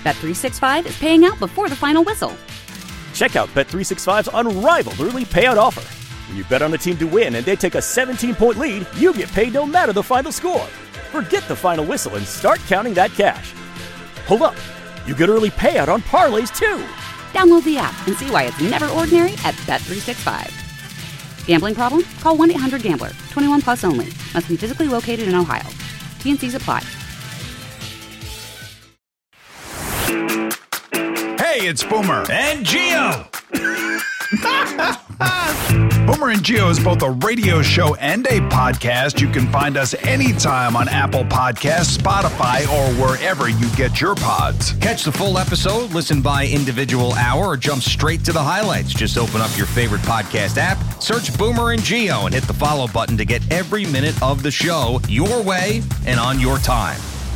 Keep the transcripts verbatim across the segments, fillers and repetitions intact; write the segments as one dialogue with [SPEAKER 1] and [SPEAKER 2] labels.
[SPEAKER 1] Bet three sixty-five is paying out before the final whistle.
[SPEAKER 2] Check out Bet three sixty-five's unrivaled early payout offer. When you bet on a team to win and they take a seventeen-point lead, you get paid no matter the final score. Forget the final whistle and start counting that cash. Hold up. You get early payout on parlays, too.
[SPEAKER 1] Download the app and see why it's never ordinary at Bet three sixty-five. Gambling problem? Call one eight hundred gambler. twenty-one plus only. Must be physically located in Ohio. T and C's apply.
[SPEAKER 3] Hey, it's Boomer
[SPEAKER 4] and Gio.
[SPEAKER 3] Boomer and Gio is both a radio show and a podcast. You can find us anytime on Apple Podcasts, Spotify, or wherever you get your pods.
[SPEAKER 4] Catch the full episode, listen by individual hour, or jump straight to the highlights. Just open up your favorite podcast app, search Boomer and Gio, and hit the follow button to get every minute of the show your way and on your time.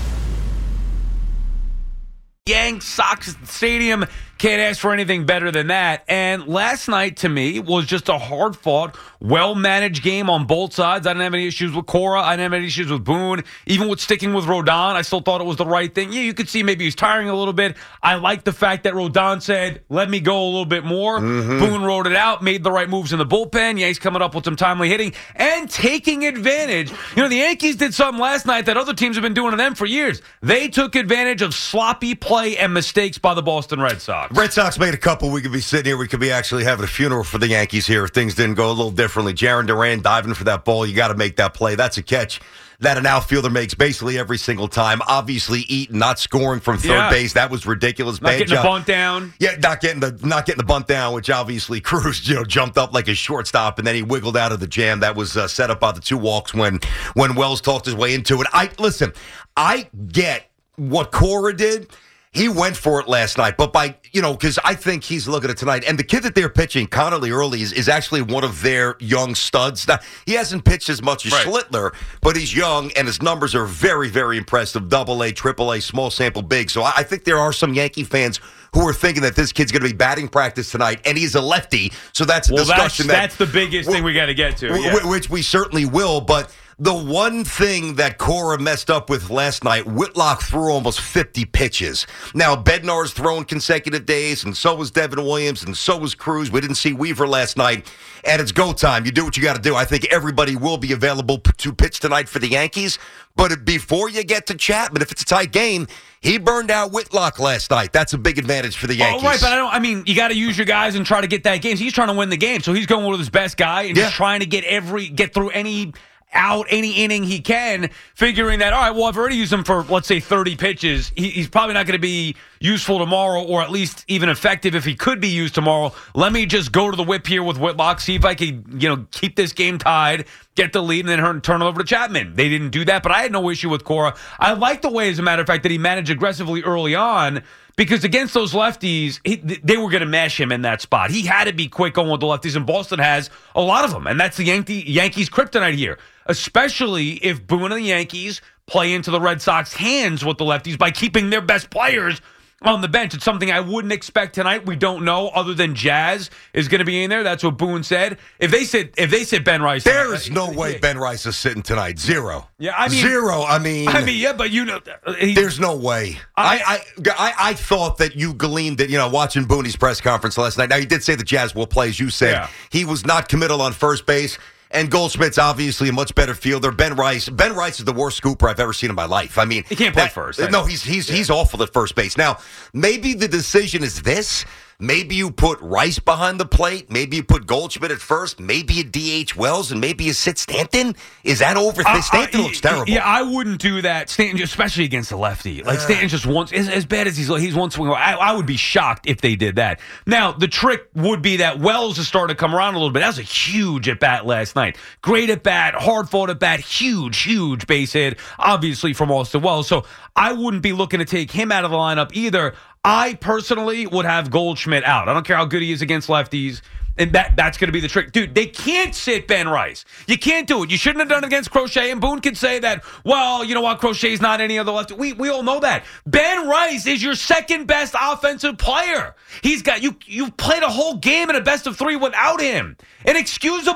[SPEAKER 5] Yanks, Sox at the stadium. Can't ask for anything better than that. And last night, to me, was just a hard-fought, well-managed game on both sides. I didn't have any issues with Cora. I didn't have any issues with Boone. Even with sticking with Rodon, I still thought it was the right thing. Yeah, you could see maybe he was tiring a little bit. I like the fact that Rodon said, let me go a little bit more. Mm-hmm. Boone wrote it out, made the right moves in the bullpen. Yanks coming up with some timely hitting and taking advantage. You know, the Yankees did something last night that other teams have been doing to them for years. They took advantage of sloppy play and mistakes by the Boston Red Sox.
[SPEAKER 6] Red Sox made a couple. We could be sitting here. We could be actually having a funeral for the Yankees here if things didn't go a little differently. Jarren Duran diving for that ball. You got to make that play. That's a catch that an outfielder makes basically every single time. Obviously, Eaton not scoring from third
[SPEAKER 5] yeah.
[SPEAKER 6] base. That was ridiculous.
[SPEAKER 5] Not
[SPEAKER 6] Bad
[SPEAKER 5] getting
[SPEAKER 6] job.
[SPEAKER 5] the bunt down.
[SPEAKER 6] Yeah, not getting the not getting the bunt down, which obviously Cruz, you know, jumped up like a shortstop, and then he wiggled out of the jam. That was uh, set up by the two walks when when Wells talked his way into it. I listen. I get what Cora did. He went for it last night, but by, you know, because I think he's looking at tonight. And the kid that they're pitching, Connolly Early, is, is actually one of their young studs. Now, he hasn't pitched as much as right. Schlittler, but he's young, and his numbers are very, very impressive. Double A, triple A, small sample, big. So I, I think there are some Yankee fans who are thinking that this kid's going to be batting practice tonight, and he's a lefty. So that's a
[SPEAKER 5] well,
[SPEAKER 6] discussion.
[SPEAKER 5] That's,
[SPEAKER 6] that,
[SPEAKER 5] that's the biggest thing we got to get to.
[SPEAKER 6] W-
[SPEAKER 5] yeah.
[SPEAKER 6] Which we certainly will, but the one thing that Cora messed up with last night, Whitlock threw almost fifty pitches. Now, Bednar's thrown consecutive days, and so was Devin Williams, and so was Cruz. We didn't see Weaver last night, and it's go time. You do what you got to do. I think everybody will be available to pitch tonight for the Yankees, but before you get to Chapman, if it's a tight game, he burned out Whitlock last night. That's a big advantage for the Yankees.
[SPEAKER 5] Oh, right, but I don't. I mean, you got to use your guys and try to get that game. So he's trying to win the game, so he's going with his best guy and
[SPEAKER 6] yeah.
[SPEAKER 5] just trying to get every get through any out any inning he can, figuring that, all right, well, I've already used him for, let's say, thirty pitches. He, he's probably not going to be useful tomorrow, or at least even effective if he could be used tomorrow. Let me just go to the whip here with Whitlock, see if I can, you know, keep this game tied, get the lead, and then turn it over to Chapman. They didn't do that, but I had no issue with Cora. I like the way, as a matter of fact, that he managed aggressively early on, because against those lefties, he, they were going to mash him in that spot. He had to be quick going with the lefties, and Boston has a lot of them, and that's the Yankee, Yankees' kryptonite here, especially if Boone and the Yankees play into the Red Sox hands with the lefties by keeping their best players on the bench. It's something I wouldn't expect tonight. We don't know, other than Jazz is going to be in there. That's what Boone said. If they said if they said Ben Rice,
[SPEAKER 6] there is no way Ben Rice is sitting tonight. Zero.
[SPEAKER 5] Yeah, I mean
[SPEAKER 6] zero. I mean,
[SPEAKER 5] I mean, yeah, but you know, he,
[SPEAKER 6] there's no way. I, I I I thought that you gleaned that, you know, watching Boone's press conference last night. Now, he did say the Jazz will play, as you said.
[SPEAKER 5] Yeah.
[SPEAKER 6] He was not committal on first base. And Goldschmidt's obviously a much better fielder. Ben Rice, Ben Rice is the worst scooper I've ever seen in my life. I mean,
[SPEAKER 5] he can't play
[SPEAKER 6] that,
[SPEAKER 5] first.
[SPEAKER 6] No, he's he's yeah. he's awful at first base. Now, maybe the decision is this. Maybe you put Rice behind the plate. Maybe you put Goldschmidt at first. Maybe you D H Wells, and maybe you sit Stanton. Is that over? Uh, Stanton uh, looks terrible.
[SPEAKER 5] Yeah, I wouldn't do that. Stanton, especially against the lefty. Like, uh, Stanton just wants, as, as bad as he's he's one swing. I, I would be shocked if they did that. Now, the trick would be that Wells is starting to come around a little bit. That was a huge at bat last night. Great at bat, hard fought at bat, huge, huge base hit, obviously from Austin Wells. So I wouldn't be looking to take him out of the lineup either. I personally would have Goldschmidt out. I don't care how good he is against lefties. And that that's going to be the trick. Dude, they can't sit Ben Rice. You can't do it. You shouldn't have done it against Crochet. And Boone could say that, well, you know what, Crochet's not any other lefty. We we all know that. Ben Rice is your second best offensive player. He's got, you you played a whole game in a best of three without him. Inexcusable.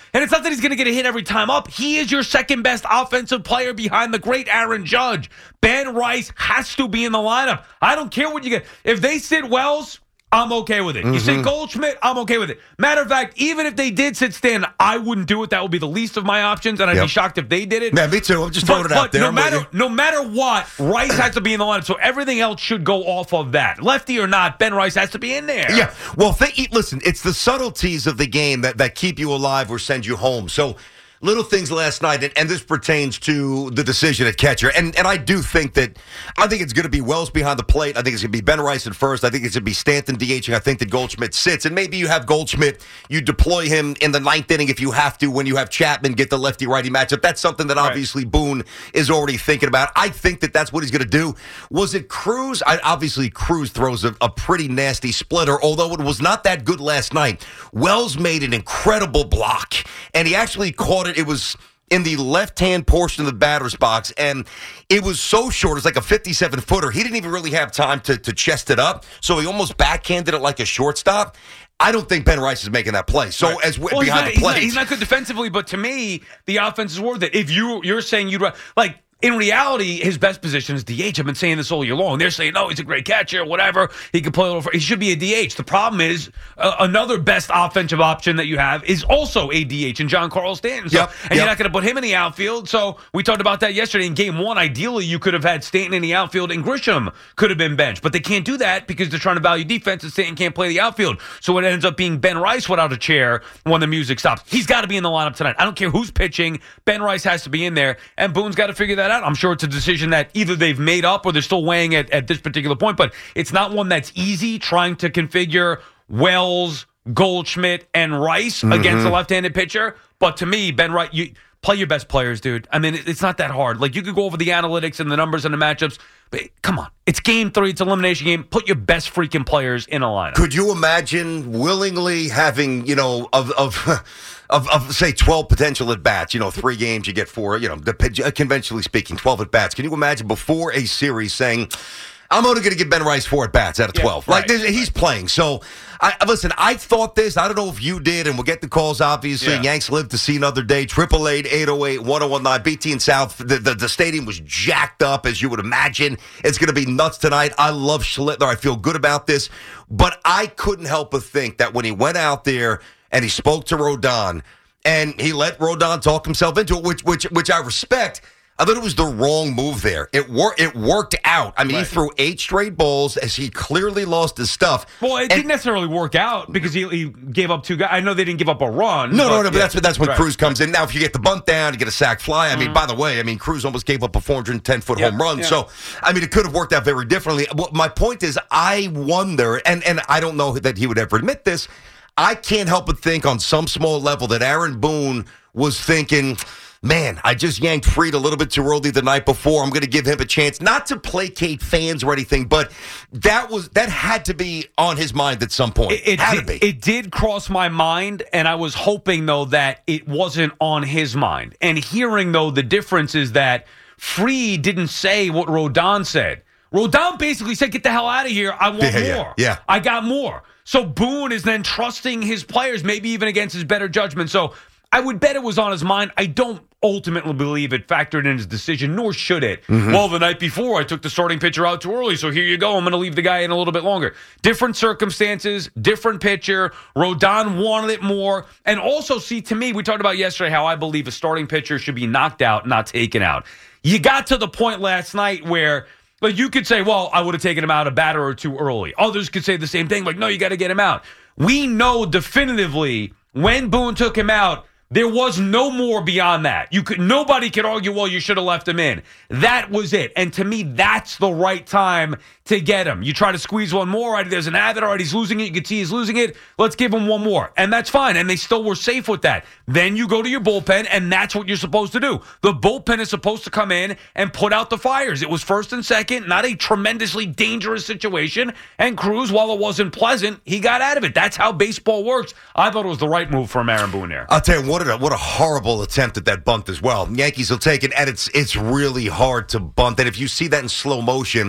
[SPEAKER 5] And it's not that he's going to get a hit every time up. He is your second best offensive player behind the great Aaron Judge. Ben Rice has to be in the lineup. I don't care what you get. If they sit Wells, I'm okay with it. Mm-hmm. You sit Goldschmidt, I'm okay with it. Matter of fact, even if they did sit Stanton, I wouldn't do it. That would be the least of my options, and I'd
[SPEAKER 6] yep.
[SPEAKER 5] be shocked if they did it.
[SPEAKER 6] Yeah, me too. I'm just throwing
[SPEAKER 5] but,
[SPEAKER 6] it out
[SPEAKER 5] but
[SPEAKER 6] there.
[SPEAKER 5] No matter, no matter what, Rice has to be in the lineup, so everything else should go off of that. Lefty or not, Ben Rice has to be in there.
[SPEAKER 6] Yeah. Well, th- listen, it's the subtleties of the game that, that keep you alive or send you home. So, little things last night, and, and this pertains to the decision at catcher. And and I do think that, I think it's going to be Wells behind the plate. I think it's going to be Ben Rice at first. I think it's going to be Stanton DHing. I think that Goldschmidt sits. And maybe you have Goldschmidt, you deploy him in the ninth inning if you have to, when you have Chapman get the lefty-righty matchup. That's something that obviously right. Boone is already thinking about. I think that that's what he's going to do. Was it Cruz? I, obviously, Cruz throws a, a pretty nasty splitter, although it was not that good last night. Wells made an incredible block, and he actually caught it. It was in the left-hand portion of the batter's box, and it was so short. It's like a fifty-seven footer. He didn't even really have time to, to chest it up, so he almost backhanded it like a shortstop. I don't think Ben Rice is making that play. So right. as
[SPEAKER 5] well,
[SPEAKER 6] behind
[SPEAKER 5] not,
[SPEAKER 6] the plate,
[SPEAKER 5] he's not, he's not good defensively, but to me, the offense is worth it. If you you're saying you'd like. In reality, his best position is D H. I've been saying this all year long. They're saying, no, he's a great catcher, whatever. He can play a little. He should be a D H. The problem is uh, another best offensive option that you have is also a D H in John Carl Stanton. So,
[SPEAKER 6] yep,
[SPEAKER 5] and
[SPEAKER 6] yep.
[SPEAKER 5] you're not going to put him in the outfield. So we talked about that yesterday in game one. Ideally, you could have had Stanton in the outfield and Grisham could have been benched. But they can't do that because they're trying to value defense and Stanton can't play the outfield. So it ends up being Ben Rice without a chair when the music stops. He's got to be in the lineup tonight. I don't care who's pitching. Ben Rice has to be in there. And Boone's got to figure that out. I'm sure it's a decision that either they've made up or they're still weighing it at this particular point, but it's not one that's easy trying to configure Wells, Goldschmidt, and Rice mm-hmm. against a left-handed pitcher. But to me, Ben Rice, you play your best players, dude. I mean, it's not that hard. Like, you could go over the analytics and the numbers and the matchups, but come on. It's game three. It's elimination game. Put your best freaking players in a lineup.
[SPEAKER 6] Could you imagine willingly having, you know, of of of, of say twelve potential at bats? You know, three games you get four. You know, the, conventionally speaking, twelve at bats. Can you imagine before a series saying, I'm only going to give Ben Rice four at bats out of twelve. Yeah, right. Like he's playing. So, I, listen, I thought this. I don't know if you did, and we'll get the calls, obviously. Yeah. Yanks live to see another day. triple eight, eight oh eight, one oh one nine. B T and South, the, the, the stadium was jacked up, as you would imagine. It's going to be nuts tonight. I love Schlittler. I feel good about this. But I couldn't help but think that when he went out there and he spoke to Rodon, and he let Rodon talk himself into it, which which which I respect, I thought it was the wrong move there. It wor- It worked out. I mean, right. He threw eight straight balls as he clearly lost his stuff.
[SPEAKER 5] Well, it
[SPEAKER 6] and,
[SPEAKER 5] didn't necessarily work out because he, he gave up two guys. I know they didn't give up a run.
[SPEAKER 6] No,
[SPEAKER 5] but,
[SPEAKER 6] no, no, but
[SPEAKER 5] yeah.
[SPEAKER 6] that's, that's when
[SPEAKER 5] right.
[SPEAKER 6] Cruz comes in. Now, if you get the bunt down, you get a sac fly. I mean, mm-hmm. by the way, I mean, Cruz almost gave up a four hundred ten foot yeah, home run. Yeah. So, I mean, it could have worked out very differently. Well, my point is, I wonder, and, and I don't know that he would ever admit this, I can't help but think on some small level that Aaron Boone was thinking, man, I just yanked Fried a little bit too early the night before. I'm going to give him a chance, not to placate fans or anything, but that was that had to be on his mind at some point. It,
[SPEAKER 5] it
[SPEAKER 6] had
[SPEAKER 5] did,
[SPEAKER 6] to be.
[SPEAKER 5] It did cross my mind, and I was hoping, though, that it wasn't on his mind. And hearing, though, the difference is that Fried didn't say what Rodon said. Rodon basically said, get the hell out of here. I want
[SPEAKER 6] yeah,
[SPEAKER 5] more.
[SPEAKER 6] Yeah, yeah.
[SPEAKER 5] I got more. So Boone is then trusting his players, maybe even against his better judgment. So I would bet it was on his mind. I don't ultimately believe it factored in his decision, nor should it. Mm-hmm. Well, the night before, I took the starting pitcher out too early, so here you go. I'm going to leave the guy in a little bit longer. Different circumstances, different pitcher. Rodon wanted it more. And also, see, to me, we talked about yesterday how I believe a starting pitcher should be knocked out, not taken out. You got to the point last night where, like, you could say, well, I would have taken him out a batter or two early. Others could say the same thing, like, no, you got to get him out. We know definitively when Boone took him out, there was no more beyond that. You could nobody could argue, well, you should have left him in. That was it. And to me, that's the right time to get him. You try to squeeze one more, right? There's an habit, all right, he's losing it. You can see he's losing it. Let's give him one more. And that's fine. And they still were safe with that. Then you go to your bullpen, and that's what you're supposed to do. The bullpen is supposed to come in and put out the fires. It was first and second, not a tremendously dangerous situation. And Cruz, while it wasn't pleasant, he got out of it. That's how baseball works. I thought it was the right move from Aaron Boone there.
[SPEAKER 6] I'll tell you, what a, what a horrible attempt at that bunt as well. Yankees will take it, and it's it's really hard to bunt. And if you see that in slow motion,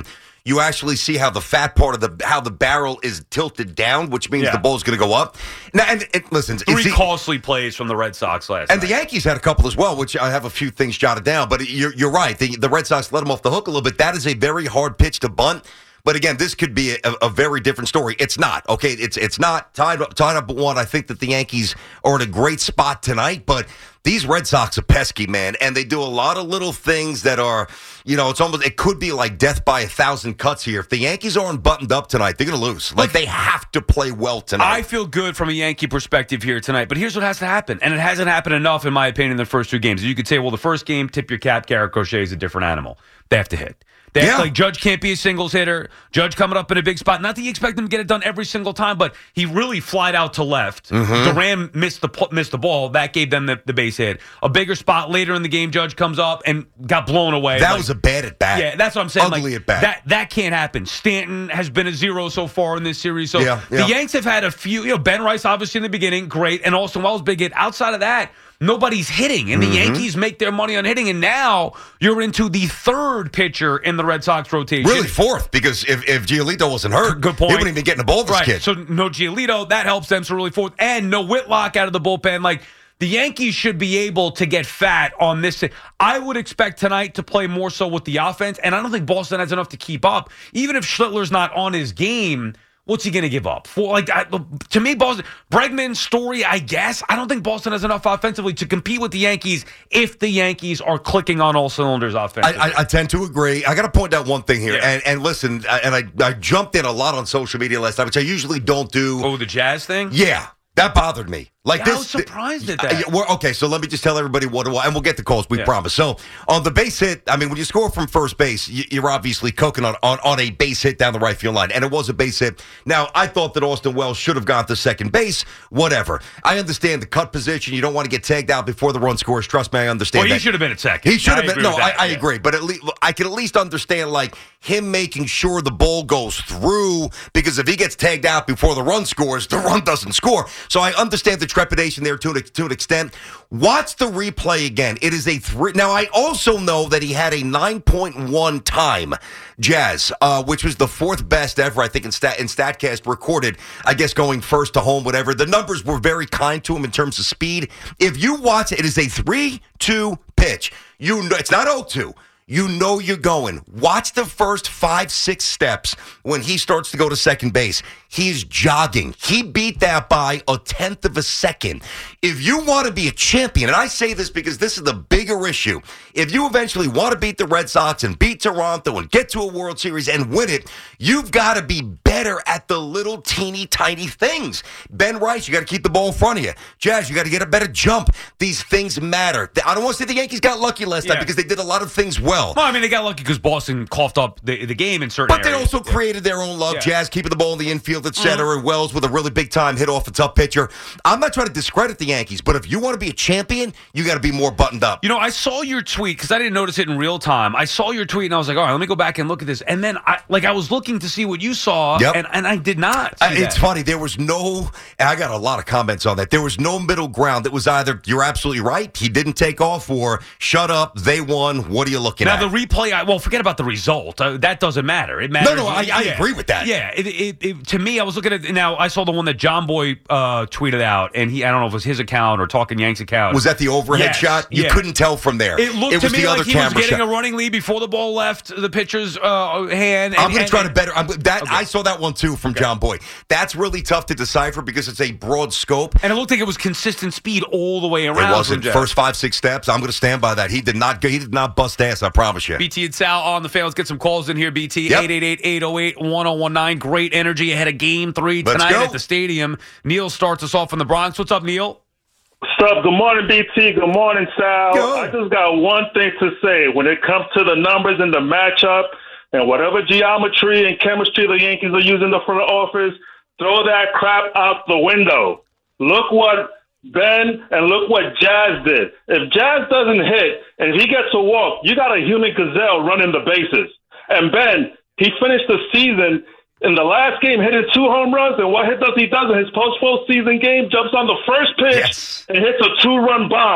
[SPEAKER 6] you actually see how the fat part of the how the barrel is tilted down, which means
[SPEAKER 5] Yeah.
[SPEAKER 6] the ball's going to go up. Now, and, and listen,
[SPEAKER 5] Three
[SPEAKER 6] the,
[SPEAKER 5] costly plays from the Red Sox last
[SPEAKER 6] and
[SPEAKER 5] night.
[SPEAKER 6] the Yankees had a couple as well, which I have a few things jotted down. But you're you're right. The, the Red Sox let them off the hook a little bit. That is a very hard pitch to bunt. But again, this could be a, a very different story. It's not, okay? It's it's not tied up, tied up at one. I think that the Yankees are in a great spot tonight, but these Red Sox are pesky, man, and they do a lot of little things that are, you know, it's almost, it could be like death by a thousand cuts here. If the Yankees aren't buttoned up tonight, they're going to lose. Like, they have to play well tonight.
[SPEAKER 5] I feel good from a Yankee perspective here tonight, but here's what has to happen, and it hasn't happened enough, in my opinion, in the first two games. You could say, well, the first game, tip your cap, Garrett Crochet is a different animal. They have to hit. They
[SPEAKER 6] Yeah.
[SPEAKER 5] act like Judge can't be a singles hitter. Judge coming up in a big spot. Not that you expect him to get it done every single time, but he really flied out to left.
[SPEAKER 6] Mm-hmm.
[SPEAKER 5] Duran missed the missed the ball. That gave them the, the base hit. A bigger spot later in the game, Judge comes up and got blown away.
[SPEAKER 6] That
[SPEAKER 5] Like,
[SPEAKER 6] was a bad at bat.
[SPEAKER 5] yeah, that's what I'm saying.
[SPEAKER 6] Ugly
[SPEAKER 5] like,
[SPEAKER 6] at bat.
[SPEAKER 5] That that can't happen. Stanton has been a zero so far in this series. So
[SPEAKER 6] Yeah, yeah.
[SPEAKER 5] the Yanks have had a few. You know, Ben Rice obviously in the beginning, great, and Austin Wells big hit. Outside of that, nobody's hitting, and the
[SPEAKER 6] Mm-hmm.
[SPEAKER 5] Yankees make their money on hitting. And now you're into the third pitcher in the Red Sox rotation.
[SPEAKER 6] Really fourth, because if, if Giolito wasn't hurt,
[SPEAKER 5] Good point.
[SPEAKER 6] he wouldn't even get in the ball with this
[SPEAKER 5] Right.
[SPEAKER 6] kid.
[SPEAKER 5] So no Giolito, that helps them. So really fourth, and no Whitlock out of the bullpen. Like, the Yankees should be able to get fat on this. I would expect tonight to play more so with the offense, and I don't think Boston has enough to keep up. Even if Schlittler's not on his game, what's he going to give up? For like I, to me, Boston, Bregman's story, I guess. I don't think Boston has enough offensively to compete with the Yankees if the Yankees are clicking on all cylinders offensively.
[SPEAKER 6] I, I, I tend to agree. I got to point out one thing here,
[SPEAKER 5] Yeah.
[SPEAKER 6] and, and listen, I- and I, I jumped in a lot on social media last night, which I usually don't do.
[SPEAKER 5] oh, the Jazz thing?
[SPEAKER 6] Yeah, that bothered me. Like
[SPEAKER 5] Yeah,
[SPEAKER 6] this,
[SPEAKER 5] I was surprised at
[SPEAKER 6] uh,
[SPEAKER 5] that.
[SPEAKER 6] yeah, we're- okay, so let me just tell everybody what it was, and we'll get the calls, we
[SPEAKER 5] Yeah.
[SPEAKER 6] promise. So on the base hit, I mean, when you score from first base, you, you're obviously cooking on, on, on a base hit down the right field line, and it was a base hit. Now, I thought that Austin Wells should have gone to second base, whatever. I understand the cut position. You don't want to get tagged out before the run scores. Trust me, I understand
[SPEAKER 5] Well,
[SPEAKER 6] that.
[SPEAKER 5] he should have been at second.
[SPEAKER 6] He should
[SPEAKER 5] I
[SPEAKER 6] have been.
[SPEAKER 5] agree
[SPEAKER 6] No,
[SPEAKER 5] with
[SPEAKER 6] I,
[SPEAKER 5] that,
[SPEAKER 6] I
[SPEAKER 5] yeah.
[SPEAKER 6] agree. But at least I can at least understand like him making sure the ball goes through, because if he gets tagged out before the run scores, the run doesn't score. So I understand the trepidation there to an, to an extent. Watch the replay again. It is a three. Now I also know that he had a nine point one time, Jazz, uh, which was the fourth best ever, I think, in stat in Statcast recorded. I guess going first to home, whatever. The numbers were very kind to him in terms of speed. If you watch it, it is a three two pitch. You know, it's not oh two. You know you're going. Watch the first five, six steps when he starts to go to second base. He's jogging. He beat that by a tenth of a second. If you want to be a champion, and I say this because this is the bigger issue, if you eventually want to beat the Red Sox and beat Toronto and get to a World Series and win it, you've got to be better at the little teeny tiny things. Ben Rice, you got to keep the ball in front of you. Jazz, you got to get a better jump. These things matter. I don't want to say the Yankees got lucky last
[SPEAKER 5] Yeah.
[SPEAKER 6] night because they did a lot of things well.
[SPEAKER 5] Well, I mean, they got lucky because Boston coughed up the, the game in certain
[SPEAKER 6] But they
[SPEAKER 5] areas.
[SPEAKER 6] also created their own luck.
[SPEAKER 5] Yeah.
[SPEAKER 6] Jazz keeping the ball in the infield, et cetera. And Wells with a really big time hit off a tough pitcher. I'm not trying to discredit the Yankees, but if you want to be a champion, you got to be more buttoned up.
[SPEAKER 5] You know, I saw your tweet because I didn't notice it in real time. I saw your tweet and I was like, all right, let me go back and look at this. And then, I like, I was looking to see what you saw,
[SPEAKER 6] Yep.
[SPEAKER 5] and, and I did not see
[SPEAKER 6] Uh, it's
[SPEAKER 5] that.
[SPEAKER 6] funny. There was no, and I got a lot of comments on that. There was no middle ground. It was either you're absolutely right, he didn't take off, or shut up, they won. What are you looking
[SPEAKER 5] Now,
[SPEAKER 6] at?
[SPEAKER 5] the replay, I, well, forget about the result. Uh, that doesn't matter. It matters.
[SPEAKER 6] no, I- I
[SPEAKER 5] yeah.
[SPEAKER 6] agree with that.
[SPEAKER 5] Yeah. It, it, it, to me, I was looking at, now, I saw the one that John Boy uh, tweeted out, and he, I don't know if it was his account or Talking Yanks account.
[SPEAKER 6] was that the overhead
[SPEAKER 5] Yes,
[SPEAKER 6] shot? You
[SPEAKER 5] yeah.
[SPEAKER 6] couldn't tell from there.
[SPEAKER 5] It looked
[SPEAKER 6] it was
[SPEAKER 5] to me
[SPEAKER 6] the
[SPEAKER 5] like
[SPEAKER 6] other
[SPEAKER 5] he was
[SPEAKER 6] camera
[SPEAKER 5] getting
[SPEAKER 6] shot.
[SPEAKER 5] a running lead before the ball left the pitcher's uh, hand. And,
[SPEAKER 6] I'm going to
[SPEAKER 5] and-
[SPEAKER 6] try to
[SPEAKER 5] and-
[SPEAKER 6] better. I'm, that
[SPEAKER 5] Okay.
[SPEAKER 6] I saw that one too from John Boy. That's really tough to decipher because it's a broad scope.
[SPEAKER 5] And it looked like it was consistent speed all the way around.
[SPEAKER 6] It wasn't
[SPEAKER 5] from Jeff.
[SPEAKER 6] first five six steps. I'm going to stand by that. He did not. He did not bust ass. I promise you.
[SPEAKER 5] B T and Sal on the fan. Let's get some calls in here. B T
[SPEAKER 6] Yep.
[SPEAKER 5] eight eight eight, eight oh eight, one oh one nine. Great energy ahead of Game Three
[SPEAKER 6] Let's
[SPEAKER 5] tonight
[SPEAKER 6] go.
[SPEAKER 5] at the stadium. Neil starts us off in the Bronx. What's up, Neil?
[SPEAKER 7] What's up? Good morning, B T. Good morning, Sal.
[SPEAKER 6] Go.
[SPEAKER 7] I just got one thing to say. When it comes to the numbers in the matchup and whatever geometry and chemistry the Yankees are using in the front office, throw that crap out the window. Look what Ben and look what Jazz did. If Jazz doesn't hit and if he gets a walk, you got a human gazelle running the bases. And Ben, he finished the season in the last game hitting two home runs, and what hit does he does in his post-postseason game? Jumps on the first pitch
[SPEAKER 6] Yes.
[SPEAKER 7] and hits a two-run bomb.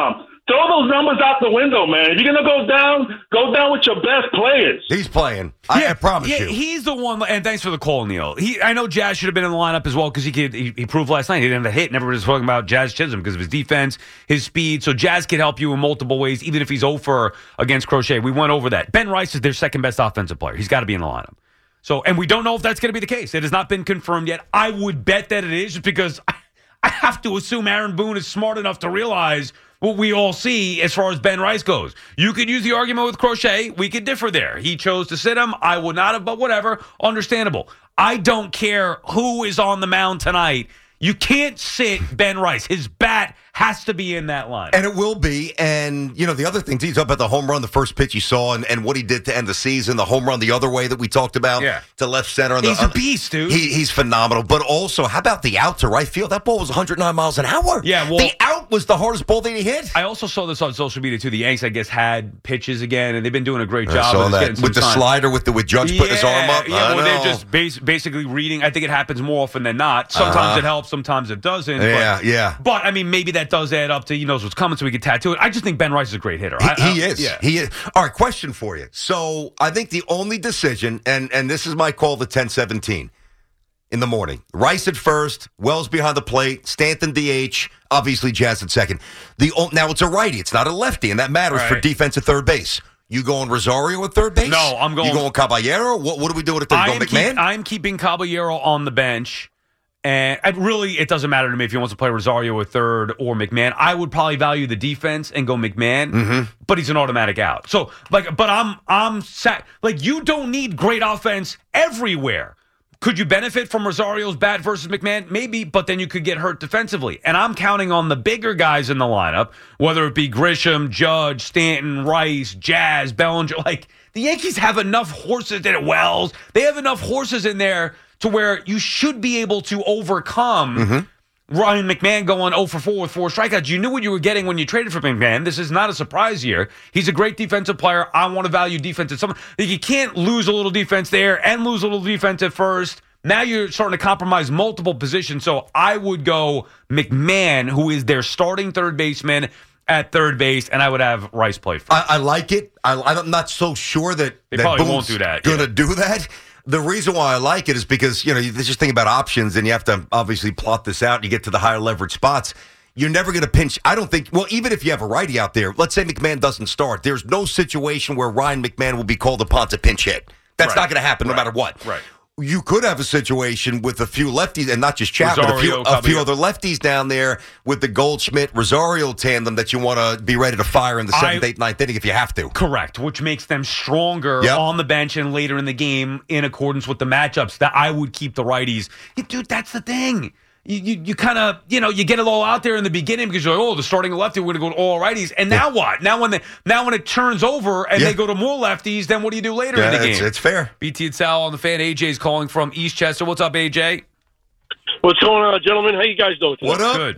[SPEAKER 7] throw those numbers out the window, man. If you're gonna go down, go down with your best players.
[SPEAKER 6] He's playing. I,
[SPEAKER 5] yeah,
[SPEAKER 6] I promise
[SPEAKER 5] yeah,
[SPEAKER 6] you.
[SPEAKER 5] He's the one. And thanks for the call, Neil. He, I know Jazz should have been in the lineup as well because he could. He, he proved last night he didn't have a hit, and everybody was talking about Jazz Chisholm because of his defense, his speed. So Jazz could help you in multiple ways, even if he's oh for against Crochet. We went over that. Ben Rice is their second best offensive player. He's got to be in the lineup. So, and we don't know if that's going to be the case. It has not been confirmed yet. I would bet that it is just because I, I have to assume Aaron Boone is smart enough to realize what we all see as far as Ben Rice goes. You could use the argument with Crochet. We could differ there. He chose to sit him. I would not have, but whatever. Understandable. I don't care who is on the mound tonight. You can't sit Ben Rice. His bat has to be in that line.
[SPEAKER 6] And it will be. And, you know, the other thing, too, you talk about the home run, the first pitch you saw, and, and what he did to end the season, the home run the other way that we talked about,
[SPEAKER 5] yeah.
[SPEAKER 6] to left center. On the,
[SPEAKER 5] he's a beast, dude.
[SPEAKER 6] He, he's phenomenal. But also, how about the out to right field? That ball was one hundred nine miles an hour.
[SPEAKER 5] Yeah, well,
[SPEAKER 6] the out was the hardest ball that he hit.
[SPEAKER 5] I also saw this on social media, too. The Yanks, I guess, had pitches again, and they've been doing a great
[SPEAKER 6] I
[SPEAKER 5] job
[SPEAKER 6] saw
[SPEAKER 5] of
[SPEAKER 6] that.
[SPEAKER 5] getting some
[SPEAKER 6] With the
[SPEAKER 5] time.
[SPEAKER 6] slider, with the with Judge
[SPEAKER 5] yeah,
[SPEAKER 6] putting his arm up.
[SPEAKER 5] Yeah,
[SPEAKER 6] I
[SPEAKER 5] well,
[SPEAKER 6] know.
[SPEAKER 5] they're just bas- basically reading. I think it happens more often than not. Sometimes
[SPEAKER 6] Uh-huh.
[SPEAKER 5] it helps, sometimes it doesn't.
[SPEAKER 6] Yeah,
[SPEAKER 5] but,
[SPEAKER 6] yeah.
[SPEAKER 5] But, I mean, maybe that does add up to he knows what's coming, so we can tattoo it. I just think Ben Rice is a great hitter.
[SPEAKER 6] He,
[SPEAKER 5] I, I,
[SPEAKER 6] he is.
[SPEAKER 5] Yeah.
[SPEAKER 6] He is. All right, question for you. So I think the only decision, and, and this is my call to ten seventeen in the morning. Rice at first, Wells behind the plate, Stanton D H, obviously Jazz at second. The Now it's a righty. It's not a lefty, and that matters
[SPEAKER 5] Right.
[SPEAKER 6] for defense at third base. You going Rosario at third base?
[SPEAKER 5] No, I'm going-
[SPEAKER 6] You going Caballero? What, what are we doing at third?
[SPEAKER 5] I
[SPEAKER 6] Go
[SPEAKER 5] am
[SPEAKER 6] McMahon?
[SPEAKER 5] keep- I'm keeping Caballero on the bench. And it really, it doesn't matter to me if he wants to play Rosario at third or McMahon. I would probably value the defense and go McMahon,
[SPEAKER 6] Mm-hmm.
[SPEAKER 5] but he's an automatic out. So, like, but I'm, I'm sat, like, you don't need great offense everywhere. Could you benefit from Rosario's bat versus McMahon? Maybe, but then you could get hurt defensively. And I'm counting on the bigger guys in the lineup, whether it be Grisham, Judge, Stanton, Rice, Jazz, Bellinger. Like, the Yankees have enough horses in Wells. They have enough horses in there to where you should be able to overcome
[SPEAKER 6] Mm-hmm.
[SPEAKER 5] Ryan McMahon going oh for four with four strikeouts. You knew what you were getting when you traded for McMahon. This is not a surprise here. He's a great defensive player. I want to value defense at some. You can't lose a little defense there and lose a little defense at first. Now you're starting to compromise multiple positions. So I would go McMahon, who is their starting third baseman, at third base, and I would have Rice play first.
[SPEAKER 6] I, I like it. I, I'm not so sure that
[SPEAKER 5] They
[SPEAKER 6] that
[SPEAKER 5] probably
[SPEAKER 6] Boone's
[SPEAKER 5] won't do that,
[SPEAKER 6] Going to
[SPEAKER 5] yeah.
[SPEAKER 6] do that. The reason why I like it is because, you know, you just think about options and you have to obviously plot this out and you get to the higher leverage spots. You're never going to pinch. I don't think, well, even if you have a righty out there, let's say McMahon doesn't start, there's no situation where Ryan McMahon will be called upon to pinch hit. That's
[SPEAKER 5] Right.
[SPEAKER 6] not going to happen no
[SPEAKER 5] Right.
[SPEAKER 6] matter what.
[SPEAKER 5] Right.
[SPEAKER 6] You could have a situation with a few lefties, and not just Chapman, a few,
[SPEAKER 5] Rosario,
[SPEAKER 6] a few
[SPEAKER 5] Caballero.
[SPEAKER 6] other lefties down there with the Goldschmidt Rosario tandem that you want to be ready to fire in the seventh,
[SPEAKER 5] I-
[SPEAKER 6] eighth, ninth inning if you have to.
[SPEAKER 5] Correct, which makes them stronger
[SPEAKER 6] Yep.
[SPEAKER 5] on the bench and later in the game in accordance with the matchups. That I would keep the righties. Yeah, dude, that's the thing. You you, you kind of, you know, you get it all out there in the beginning because you're like, oh, the starting lefty, we're going to go to all righties. And now what? Now when the, now when it turns over and
[SPEAKER 6] Yeah.
[SPEAKER 5] they go to more lefties, then what do you do later
[SPEAKER 6] Yeah,
[SPEAKER 5] in the
[SPEAKER 6] it's,
[SPEAKER 5] game?
[SPEAKER 6] it's fair.
[SPEAKER 5] B T and Sal on the fan. A J's calling from Eastchester. What's up, A J?
[SPEAKER 8] What's going on, gentlemen? How you guys doing today?
[SPEAKER 6] What up?
[SPEAKER 5] Good.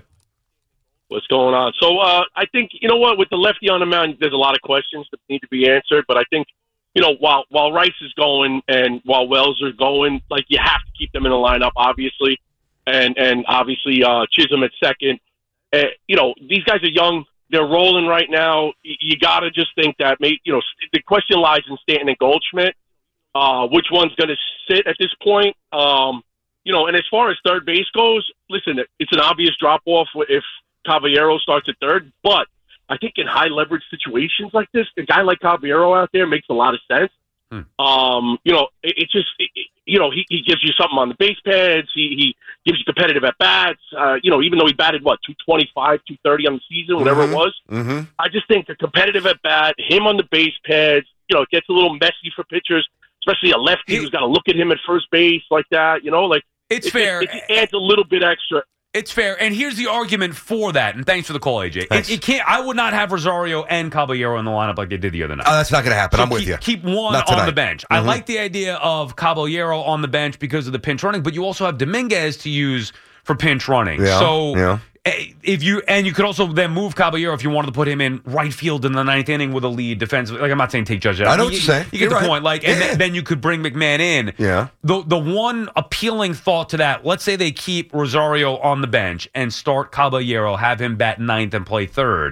[SPEAKER 8] What's going on? So uh, I think, you know what, with the lefty on the mound, there's a lot of questions that need to be answered. But I think, you know, while while Rice is going and while Wells are going, like, you have to keep them in the lineup, obviously. And and obviously uh, Chisholm at second. Uh, you know, these guys are young. They're rolling right now. You, you got to just think that, maybe, you know, the question lies in Stanton and Goldschmidt. Uh, which one's going to sit at this point? Um, you know, and as far as third base goes, listen, it's an obvious drop-off if Caballero starts at third. But I think in high-leverage situations like this, a guy like Caballero out there makes a lot of sense.
[SPEAKER 5] Hmm.
[SPEAKER 8] Um, you know, it, it just, it, it- you know, he, he gives you something on the base pads. He, he gives you competitive at-bats. Uh, you know, even though he batted, what, two twenty-five, two thirty on the season, whatever
[SPEAKER 6] Mhm.
[SPEAKER 8] it was.
[SPEAKER 6] Mm-hmm.
[SPEAKER 8] I just think the competitive at-bat, him on the base pads, you know, it gets a little messy for pitchers, especially a lefty
[SPEAKER 5] He-
[SPEAKER 8] who's got to look at him at first base like that, you know, like
[SPEAKER 5] It's
[SPEAKER 8] it,
[SPEAKER 5] fair.
[SPEAKER 8] It, it adds a little bit extra.
[SPEAKER 5] It's fair, and here's the argument for that. And thanks for the call, A J. It,
[SPEAKER 6] Thanks.
[SPEAKER 5] it can't. I would not have Rosario and Caballero in the lineup like they did the other night.
[SPEAKER 6] Oh, that's not going to happen.
[SPEAKER 5] So
[SPEAKER 6] I'm with
[SPEAKER 5] keep,
[SPEAKER 6] you.
[SPEAKER 5] Keep one
[SPEAKER 6] Not
[SPEAKER 5] on
[SPEAKER 6] tonight.
[SPEAKER 5] the bench. I
[SPEAKER 6] Mhm.
[SPEAKER 5] like the idea of Caballero on the bench because of the pinch running, but you also have Dominguez to use for pinch running.
[SPEAKER 6] Yeah,
[SPEAKER 5] so
[SPEAKER 6] yeah.
[SPEAKER 5] eh, if you and you could also then move Caballero if you wanted to put him in right field in the ninth inning with a lead defensive. Like I'm not saying take Judge out.
[SPEAKER 6] I know
[SPEAKER 5] you,
[SPEAKER 6] what you're saying.
[SPEAKER 5] You get
[SPEAKER 6] You're
[SPEAKER 5] the
[SPEAKER 6] right.
[SPEAKER 5] point. Like and
[SPEAKER 6] Yeah.
[SPEAKER 5] then, then you could bring McMahon in.
[SPEAKER 6] Yeah.
[SPEAKER 5] The the one appealing thought to that, let's say they keep Rosario on the bench and start Caballero, have him bat ninth and play third.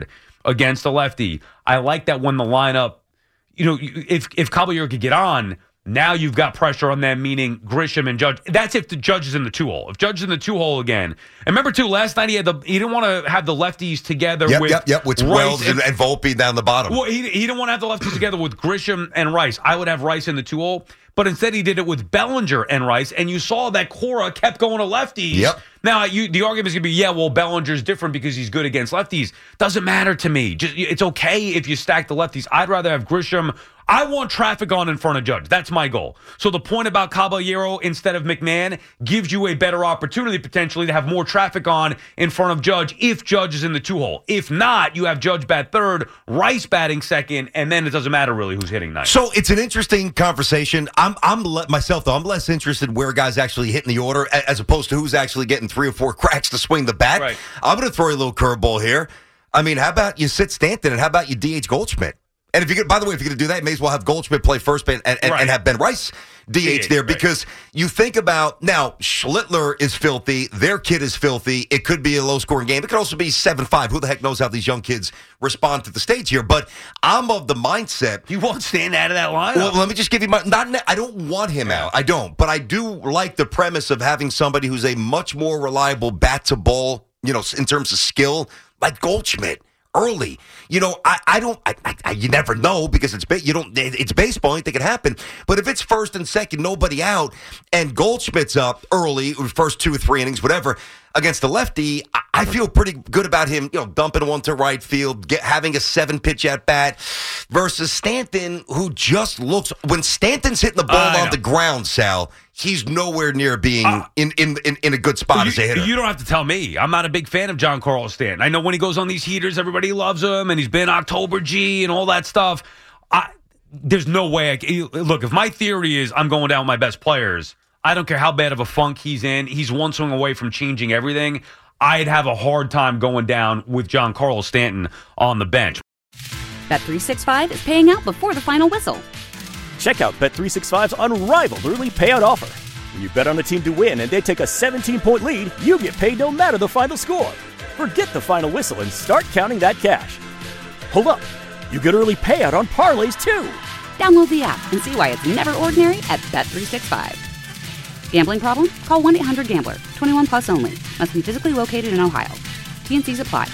[SPEAKER 5] against a lefty. I like that when the lineup, you know, if if Caballero could get on, now you've got pressure on them, meaning Grisham and Judge. That's if the Judge is in the two-hole. If Judge is in the two-hole again. And remember, too, last night he had the he didn't want to have the lefties together
[SPEAKER 6] yep,
[SPEAKER 5] with
[SPEAKER 6] Yep, yep, with
[SPEAKER 5] Rice
[SPEAKER 6] Wells and,
[SPEAKER 5] and,
[SPEAKER 6] and Volpe down the bottom.
[SPEAKER 5] Well, he, he didn't want to have the lefties together with Grisham and Rice. I would have Rice in the two-hole. But instead he did it with Bellinger and Rice, and you saw that Cora kept going to lefties.
[SPEAKER 6] Yep.
[SPEAKER 5] Now, you, the argument is going to be, yeah, well, Bellinger's different because he's good against lefties. Doesn't matter to me. Just, it's okay if you stack the lefties. I'd rather have Grisham. I want traffic on in front of Judge. That's my goal. So the point about Caballero instead of McMahon gives you a better opportunity potentially to have more traffic on in front of Judge if Judge is in the two-hole. If not, you have Judge bat third, Rice batting second, and then it doesn't matter really who's hitting ninth.
[SPEAKER 6] So it's an interesting conversation. I'm, I'm le- myself, though, I'm less interested where guys actually hitting the order as opposed to who's actually getting three or four cracks to swing the bat.
[SPEAKER 5] Right.
[SPEAKER 6] I'm going to throw you a little curveball here. I mean, how about you sit Stanton and how about you D H Goldschmidt? And if you could, by the way, if you're going to do that, you may as well have Goldschmidt play first and, and,
[SPEAKER 5] right.
[SPEAKER 6] and have Ben Rice D H, D H there because right. you think about now Schlittler is filthy, their kid is filthy. It could be a low scoring game. It could also be seven five. Who the heck knows how these young kids respond to the stage here? But I'm of the mindset
[SPEAKER 5] you won't stand out of that lineup.
[SPEAKER 6] Well, let me just give you my not. I don't want him
[SPEAKER 5] yeah.
[SPEAKER 6] out. I don't, but I do like the premise of having somebody who's a much more reliable bat to ball. You know, in terms of skill, like Goldschmidt. Early, you know, I, I don't, I, I, you never know because it's you don't, it's baseball. Anything can happen. But if it's first and second, nobody out, and Goldschmidt's up early, first two or three innings, whatever, against the lefty, I, I feel pretty good about him. You know, dumping one to right field, get, having a seven pitch at bat, versus Stanton, who just looks when Stanton's hitting the ball
[SPEAKER 5] uh,
[SPEAKER 6] on the ground, Sal. He's nowhere near being uh, in, in, in, in a good spot
[SPEAKER 5] you,
[SPEAKER 6] as a hitter.
[SPEAKER 5] You don't have to tell me. I'm not a big fan of Giancarlo Stanton. I know when he goes on these heaters, everybody loves him, and he's been October G and all that stuff. I, there's no way. I can, look, if my theory is I'm going down with my best players, I don't care how bad of a funk he's in. He's one swing away from changing everything. I'd have a hard time going down with Giancarlo Stanton on the bench.
[SPEAKER 1] Bet three sixty-five is paying out before the final whistle.
[SPEAKER 2] Check out Bet three sixty-five's unrivaled early payout offer. When you bet on a team to win and they take a seventeen-point lead, you get paid no matter the final score. Forget the final whistle and start counting that cash. Hold up. You get early payout on parlays, too.
[SPEAKER 1] Download the app and see why it's never ordinary at Bet three sixty-five. Gambling problem? Call one eight hundred gambler. twenty-one plus only. Must be physically located in Ohio. T N Cs apply.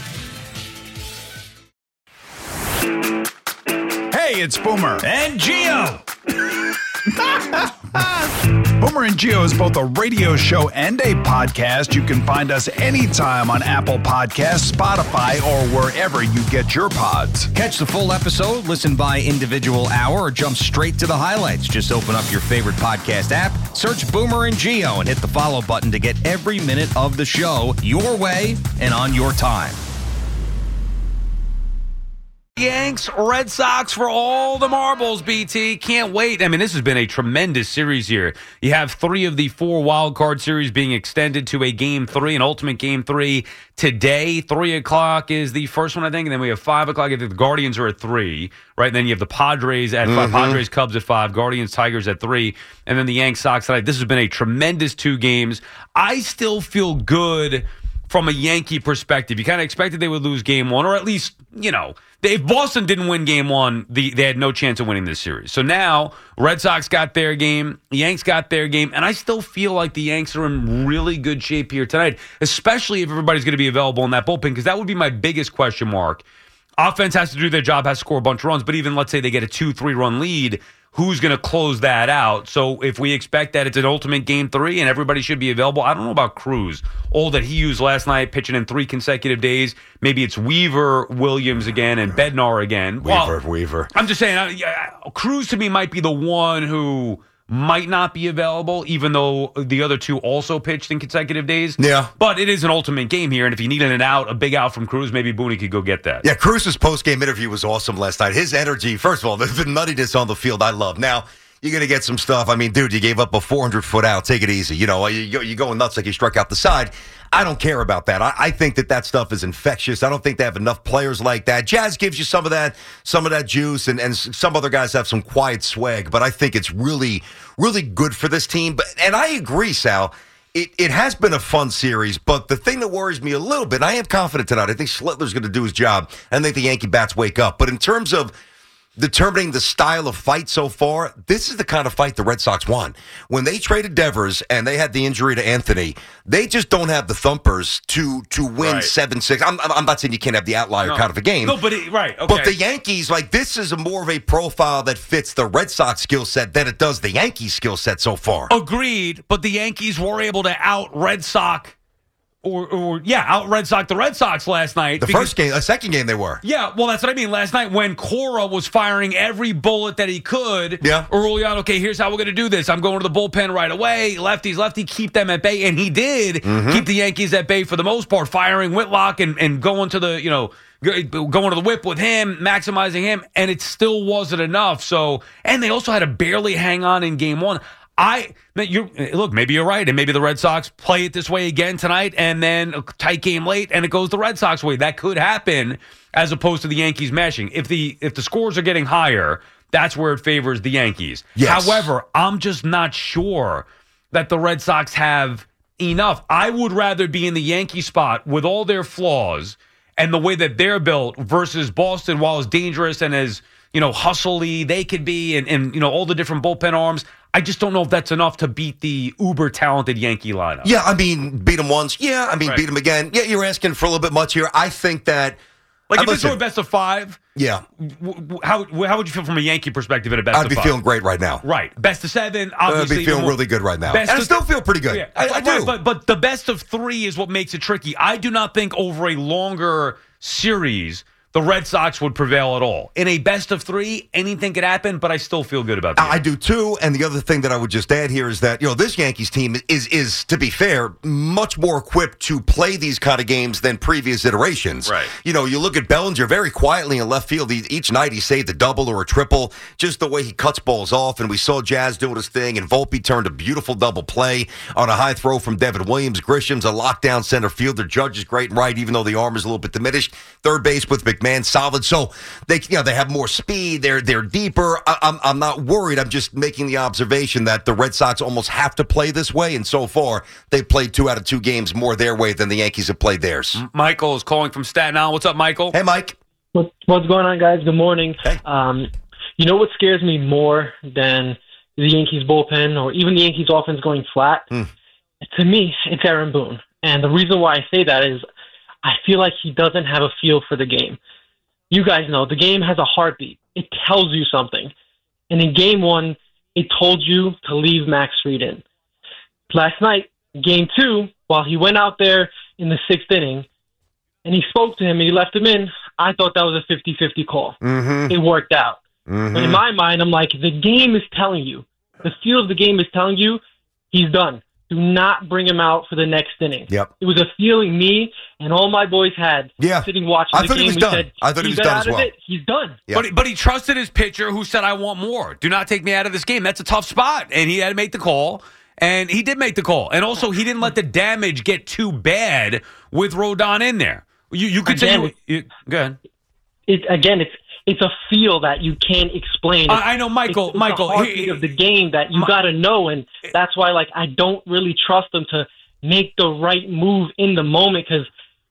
[SPEAKER 3] Hey, it's Boomer
[SPEAKER 4] and Gio.
[SPEAKER 3] Boomer and Gio is both a radio show and a podcast. You can find us anytime on Apple Podcasts, Spotify, or wherever you get your pods.
[SPEAKER 4] Catch the full episode, listen by individual hour, or jump straight to the highlights. Just open up your favorite podcast app, search Boomer and Gio, and hit the follow button to get every minute of the show your way and on your time.
[SPEAKER 5] Yanks, Red Sox for all the marbles, B T. Can't wait. I mean, this has been a tremendous series here. You have three of the four wild card series being extended to a game three, an ultimate game three today. Three o'clock is the first one, I think, and then we have five o'clock. I think the Guardians are at three, right? And then you have the Padres at mm-hmm. five, Padres, Cubs at five, Guardians, Tigers at three, and then the Yanks, Sox tonight. This has been a tremendous two games. I still feel good from a Yankee perspective. You kind of expected they would lose game one, or at least, you know, if Boston didn't win game one, the, they had no chance of winning this series. So now, Red Sox got their game, Yanks got their game, and I still feel like the Yanks are in really good shape here tonight, especially if everybody's going to be available in that bullpen, because that would be my biggest question mark. Offense has to do their job, has to score a bunch of runs, but even let's say they get a two, three-run lead, who's going to close that out? So if we expect that it's an ultimate game three and everybody should be available, I don't know about Cruz. All that he used last night, pitching in three consecutive days. Maybe it's Weaver, Williams again, and Bednar again.
[SPEAKER 6] Weaver,
[SPEAKER 5] well,
[SPEAKER 6] Weaver.
[SPEAKER 5] I'm just saying, uh, yeah, Cruz to me might be the one who might not be available, even though the other two also pitched in consecutive days.
[SPEAKER 6] Yeah.
[SPEAKER 5] But it is an ultimate game here, and if you needed an out, a big out from Cruz, maybe Booney could go get that.
[SPEAKER 6] Yeah, Cruz's post-game interview was awesome last night. His energy, first of all, the, the nuttiness on the field, I love. Now, you're going to get some stuff. I mean, dude, you gave up a four hundred foot out. Take it easy. You know, you, you're going nuts like you struck out the side. I don't care about that. I, I think that that stuff is infectious. I don't think they have enough players like that. Jazz gives you some of that, some of that juice, and, and some other guys have some quiet swag. But I think it's really, really good for this team. But and I agree, Sal. it, it has been a fun series, but the thing that worries me a little bit, I am confident tonight. I think Schlittler's going to do his job. I think the Yankee bats wake up. But in terms of determining the style of fight so far, this is the kind of fight the Red Sox won. When they traded Devers and they had the injury to Anthony, they just don't have the thumpers to to win
[SPEAKER 5] Right.
[SPEAKER 6] seven six. I'm, I'm not saying you can't have the outlier
[SPEAKER 5] No.
[SPEAKER 6] kind of a game.
[SPEAKER 5] No, but it, right, okay.
[SPEAKER 6] But the Yankees, like, this is a more of a profile that fits the Red Sox skill set than it does the Yankees skill set so far.
[SPEAKER 5] Agreed, but the Yankees were able to out Red Sox, or, or yeah, out Red Sox the Red Sox last night.
[SPEAKER 6] The
[SPEAKER 5] because-
[SPEAKER 6] first game, the second game they were.
[SPEAKER 5] Yeah, well, that's what I mean. Last night when Cora was firing every bullet that he could
[SPEAKER 6] Yeah.
[SPEAKER 5] early on, okay, here's how we're going to do this. I'm going to the bullpen right away. Lefties, lefty, keep them at bay. And he did
[SPEAKER 6] Mm-hmm.
[SPEAKER 5] keep the Yankees at bay for the most part, firing Whitlock and, and going to the, you know, go- going to the whip with him, maximizing him, and it still wasn't enough. So, and they also had to barely hang on in game one. I you look, maybe you're right, and maybe the Red Sox play it this way again tonight, and then a tight game late, and it goes the Red Sox way. That could happen, as opposed to the Yankees mashing. If the if the scores are getting higher, that's where it favors the Yankees.
[SPEAKER 6] Yes.
[SPEAKER 5] However, I'm just not sure that the Red Sox have enough. I would rather be in the Yankee spot with all their flaws and the way that they're built versus Boston, while as dangerous and as, you know, hustly they could be, and, and you know, all the different bullpen arms. I just don't know if that's enough to beat the uber talented Yankee lineup.
[SPEAKER 6] Yeah, I mean, beat them once. Yeah, I mean,
[SPEAKER 5] Right.
[SPEAKER 6] beat them again. Yeah, you're asking for a little bit much here. I think that.
[SPEAKER 5] Like
[SPEAKER 6] uh,
[SPEAKER 5] if this
[SPEAKER 6] listen,
[SPEAKER 5] were a best of five,
[SPEAKER 6] yeah,
[SPEAKER 5] w- w- how how would you feel from a Yankee perspective at a best
[SPEAKER 6] I'd
[SPEAKER 5] of
[SPEAKER 6] be
[SPEAKER 5] five?
[SPEAKER 6] feeling great right now.
[SPEAKER 5] Right, best of seven.
[SPEAKER 6] I'd
[SPEAKER 5] Obviously,
[SPEAKER 6] be feeling
[SPEAKER 5] even more-
[SPEAKER 6] really good right now.
[SPEAKER 5] Best
[SPEAKER 6] And I
[SPEAKER 5] of-
[SPEAKER 6] still feel pretty good.
[SPEAKER 5] Yeah,
[SPEAKER 6] I, I
[SPEAKER 5] right,
[SPEAKER 6] do.
[SPEAKER 5] But but the best of three is what makes it tricky. I do not think over a longer series the Red Sox would prevail at all. In a best of three, anything could happen, but I still feel good about that.
[SPEAKER 6] I do too, and the other thing that I would just add here is that, you know, this Yankees team is is to be fair much more equipped to play these kind of games than previous iterations.
[SPEAKER 5] Right.
[SPEAKER 6] You know, you look at Bellinger very quietly in left field. He, each night he saved a double or a triple, just the way he cuts balls off. And we saw Jazz doing his thing, and Volpe turned a beautiful double play on a high throw from Devin Williams. Grisham's a lockdown center fielder. Judge is great and right, even though the arm is a little bit diminished. Third base with McMahon, solid. So they, you know, they have more speed. They're they're deeper. I, I'm I'm not worried. I'm just making the observation that the Red Sox almost have to play this way, and so far they played two out of two games more their way than the Yankees have played theirs.
[SPEAKER 5] Michael is calling from Staten Island. What's up, Michael?
[SPEAKER 6] Hey, Mike.
[SPEAKER 9] What, what's going on, guys? Good morning.
[SPEAKER 6] Hey.
[SPEAKER 9] Um, you know what scares me more than the Yankees bullpen or even the Yankees offense going flat?
[SPEAKER 6] Hmm.
[SPEAKER 9] To me, it's Aaron Boone. And the reason why I say that is I feel like he doesn't have a feel for the game. You guys know the game has a heartbeat. It tells you something. And in game one, it told you to leave Max Fried in. Last night, game two, while he went out there in the sixth inning and he spoke to him and he left him in, I thought that was a fifty-fifty call.
[SPEAKER 6] Mm-hmm.
[SPEAKER 9] It worked out.
[SPEAKER 6] Mm-hmm.
[SPEAKER 9] But in my mind, I'm like, the game is telling you, the feel of the game is telling you he's done. Do not bring him out for the next inning.
[SPEAKER 6] Yep.
[SPEAKER 9] It was a feeling me and all my boys had
[SPEAKER 6] Yeah.
[SPEAKER 9] sitting watching
[SPEAKER 6] I
[SPEAKER 9] the
[SPEAKER 6] thought he
[SPEAKER 9] game.
[SPEAKER 6] was
[SPEAKER 9] We
[SPEAKER 6] done.
[SPEAKER 9] said,
[SPEAKER 6] I thought he
[SPEAKER 9] "He's
[SPEAKER 6] was done
[SPEAKER 9] out
[SPEAKER 6] as
[SPEAKER 9] of
[SPEAKER 6] well."
[SPEAKER 9] it. He's done.
[SPEAKER 6] Yeah.
[SPEAKER 5] But, but he trusted his pitcher who said, I want more. Do not take me out of this game. That's a tough spot. And he had to make the call. And he did make the call. And also, he didn't let the damage get too bad with Rodon in there. You, you could say...
[SPEAKER 9] Again,
[SPEAKER 5] You, you, go ahead.
[SPEAKER 9] It, again, it's it's a feel that you can't explain. It's,
[SPEAKER 5] I, I know, Michael.
[SPEAKER 9] it's, it's
[SPEAKER 5] Michael,
[SPEAKER 9] the heartbeat
[SPEAKER 5] he-
[SPEAKER 9] of the game that you
[SPEAKER 5] My-
[SPEAKER 9] got to know, and that's why, like, I don't really trust him to make the right move in the moment because,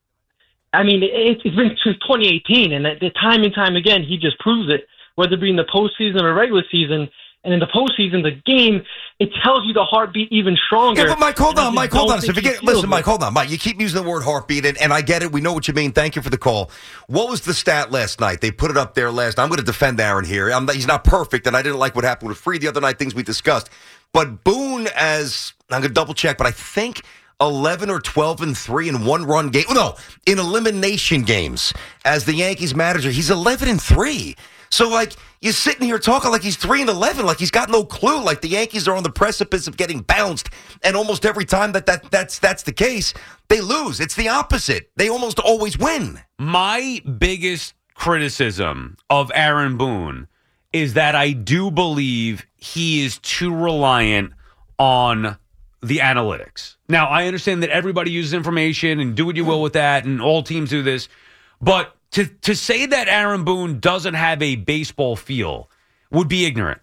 [SPEAKER 9] I mean, it, it's been since twenty eighteen, and the time and time again, he just proves it, whether it be in the postseason or regular season. And in the postseason, the game, it tells you the heartbeat even stronger.
[SPEAKER 6] Yeah, but Mike, hold
[SPEAKER 9] And I
[SPEAKER 6] on,
[SPEAKER 9] just
[SPEAKER 6] Mike, hold
[SPEAKER 9] don't
[SPEAKER 6] on. So
[SPEAKER 9] think he
[SPEAKER 6] forget,
[SPEAKER 9] feels
[SPEAKER 6] listen,
[SPEAKER 9] it.
[SPEAKER 6] Mike, hold on, Mike. You keep using the word heartbeat, and, and I get it. We know what you mean. Thank you for the call. What was the stat last night? They put it up there last. I'm going to defend Aaron here. I'm, he's not perfect, and I didn't like what happened with Fried the other night. Things we discussed, but Boone, as I'm going to double check, but I think eleven or twelve and three in one run game. No, in elimination games as the Yankees manager, he's eleven and three. So, like, you're sitting here talking like he's three and eleven, like he's got no clue, like the Yankees are on the precipice of getting bounced, and almost every time that, that that's that's the case, they lose. It's the opposite. They almost always win.
[SPEAKER 5] My biggest criticism of Aaron Boone is that I do believe he is too reliant on the analytics. Now, I understand that everybody uses information and do what you will with that, and all teams do this, but to to say that Aaron Boone doesn't have a baseball feel would be ignorant. Like,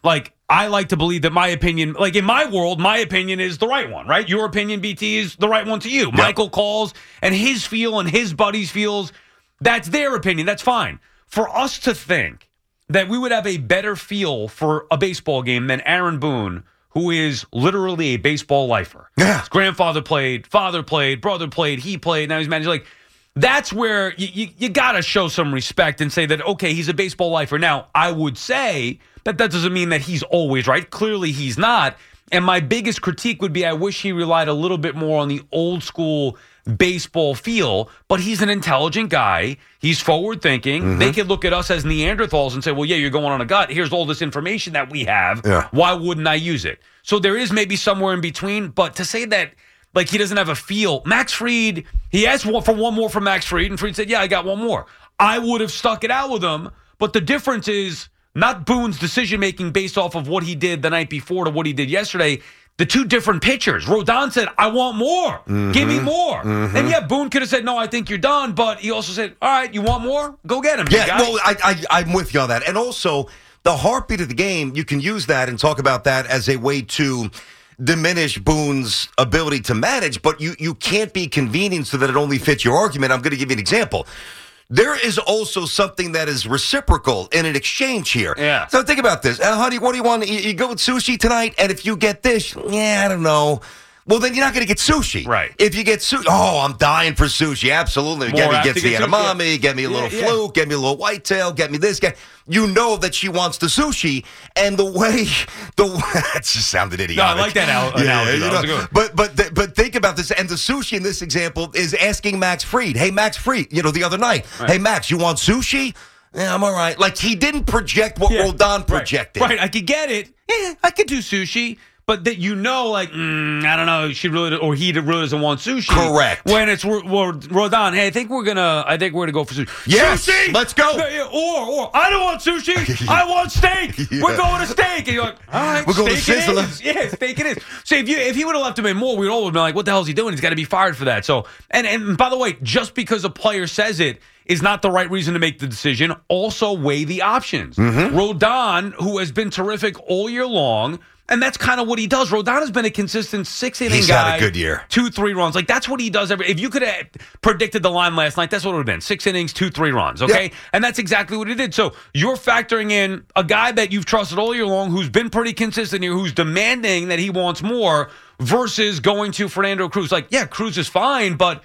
[SPEAKER 5] I like to believe that my opinion, like in my world, my opinion is the right one, right? Your opinion, B T, is the right one to you. Yep. Michael calls, and his feel and his buddies feels, that's their opinion. That's fine. For us to think that we would have a better feel for a baseball game than Aaron Boone, who is literally a baseball lifer.
[SPEAKER 6] Yeah.
[SPEAKER 5] His grandfather played, father played, brother played, he played, now he's managing. Like, that's where you, you, you got to show some respect and say that, okay, he's a baseball lifer. Now, I would say that that doesn't mean that he's always right. Clearly, he's not. And my biggest critique would be I wish he relied a little bit more on the old school baseball feel, but he's an intelligent guy. He's forward thinking. Mm-hmm. They could look at us as Neanderthals and say, well, yeah, you're going on a gut. Here's all this information that we have. Yeah. Why wouldn't I use it? So there is maybe somewhere in between, but to say that like he doesn't have a feel, Max Fried, he asked for one more from Max Fried, and Fried said, yeah, I got one more. I would have stuck it out with him, but the difference is not Boone's decision-making based off of what he did the night before to what he did yesterday. The two different pitchers. Rodon said, I want more. Mm-hmm. Give me more. Mm-hmm. And yeah, Boone could have said, no, I think you're done. But he also said, all right, you want more? Go get him.
[SPEAKER 6] Yeah, well, I, I, I'm with you on that. And also, the heartbeat of the game, you can use that and talk about that as a way to diminish Boone's ability to manage. But you, you can't be convenient so that it only fits your argument. I'm going to give you an example. There is also something that is reciprocal in an exchange here.
[SPEAKER 5] Yeah.
[SPEAKER 6] So think about this. Uh, honey, what do you want? You, you go with sushi tonight, and if you get this, yeah, I don't know. Well, then you're not going to get sushi.
[SPEAKER 5] Right.
[SPEAKER 6] If you get sushi, oh, I'm dying for sushi. Absolutely.
[SPEAKER 5] More
[SPEAKER 6] get me, get the
[SPEAKER 5] get
[SPEAKER 6] edamame,
[SPEAKER 5] sushi.
[SPEAKER 6] Get me a little
[SPEAKER 5] yeah,
[SPEAKER 6] fluke,
[SPEAKER 5] yeah.
[SPEAKER 6] get me a little whitetail, get me this, get. You know that she wants the sushi, and the way the that just sounded idiotic.
[SPEAKER 5] No, I like that al-
[SPEAKER 6] yeah,
[SPEAKER 5] analogy.
[SPEAKER 6] you
[SPEAKER 5] That
[SPEAKER 6] know,
[SPEAKER 5] was a good one.
[SPEAKER 6] but but th- but think about this, and the sushi in this example is asking Max Fried, "Hey, Max Fried, you know the other night,
[SPEAKER 5] Right.
[SPEAKER 6] hey Max, you want sushi?" Yeah, I'm all right. Like he didn't project what
[SPEAKER 5] Yeah,
[SPEAKER 6] Rodon projected.
[SPEAKER 5] Right. right, I could get it. Yeah, I could do sushi. But that you know, like, mm, I don't know, she really, or he really doesn't want sushi.
[SPEAKER 6] Correct.
[SPEAKER 5] When it's R- R- Rodon, hey, I think we're gonna, I think we're gonna go for sushi.
[SPEAKER 6] Yes,
[SPEAKER 5] sushi,
[SPEAKER 6] let's go.
[SPEAKER 5] Or, or I don't want sushi. I want steak.
[SPEAKER 6] Yeah.
[SPEAKER 5] We're going to steak. And you're like, all right,
[SPEAKER 6] We're going to
[SPEAKER 5] steak it
[SPEAKER 6] Sizzler.
[SPEAKER 5] is. Yeah, steak it is. So if you if he would have left him in more, we'd all have been like, what the hell is he doing? He's got to be fired for that. So and and by the way, just because a player says it is not the right reason to make the decision. Also weigh the options. Mm-hmm. Rodon, who has been terrific all year long. And that's kind of what he does. Rodon has been a consistent six-inning
[SPEAKER 6] He's
[SPEAKER 5] guy.
[SPEAKER 6] had a good year.
[SPEAKER 5] Two, three runs. Like, that's what he does. Every. If you could have predicted the line last night, that's what it would have been. Six innings, two, three runs, okay?
[SPEAKER 6] Yep.
[SPEAKER 5] And that's exactly what he did. So you're factoring in a guy that you've trusted all year long who's been pretty consistent here, who's demanding that he wants more versus going to Fernando Cruz. Like, yeah, Cruz is fine, but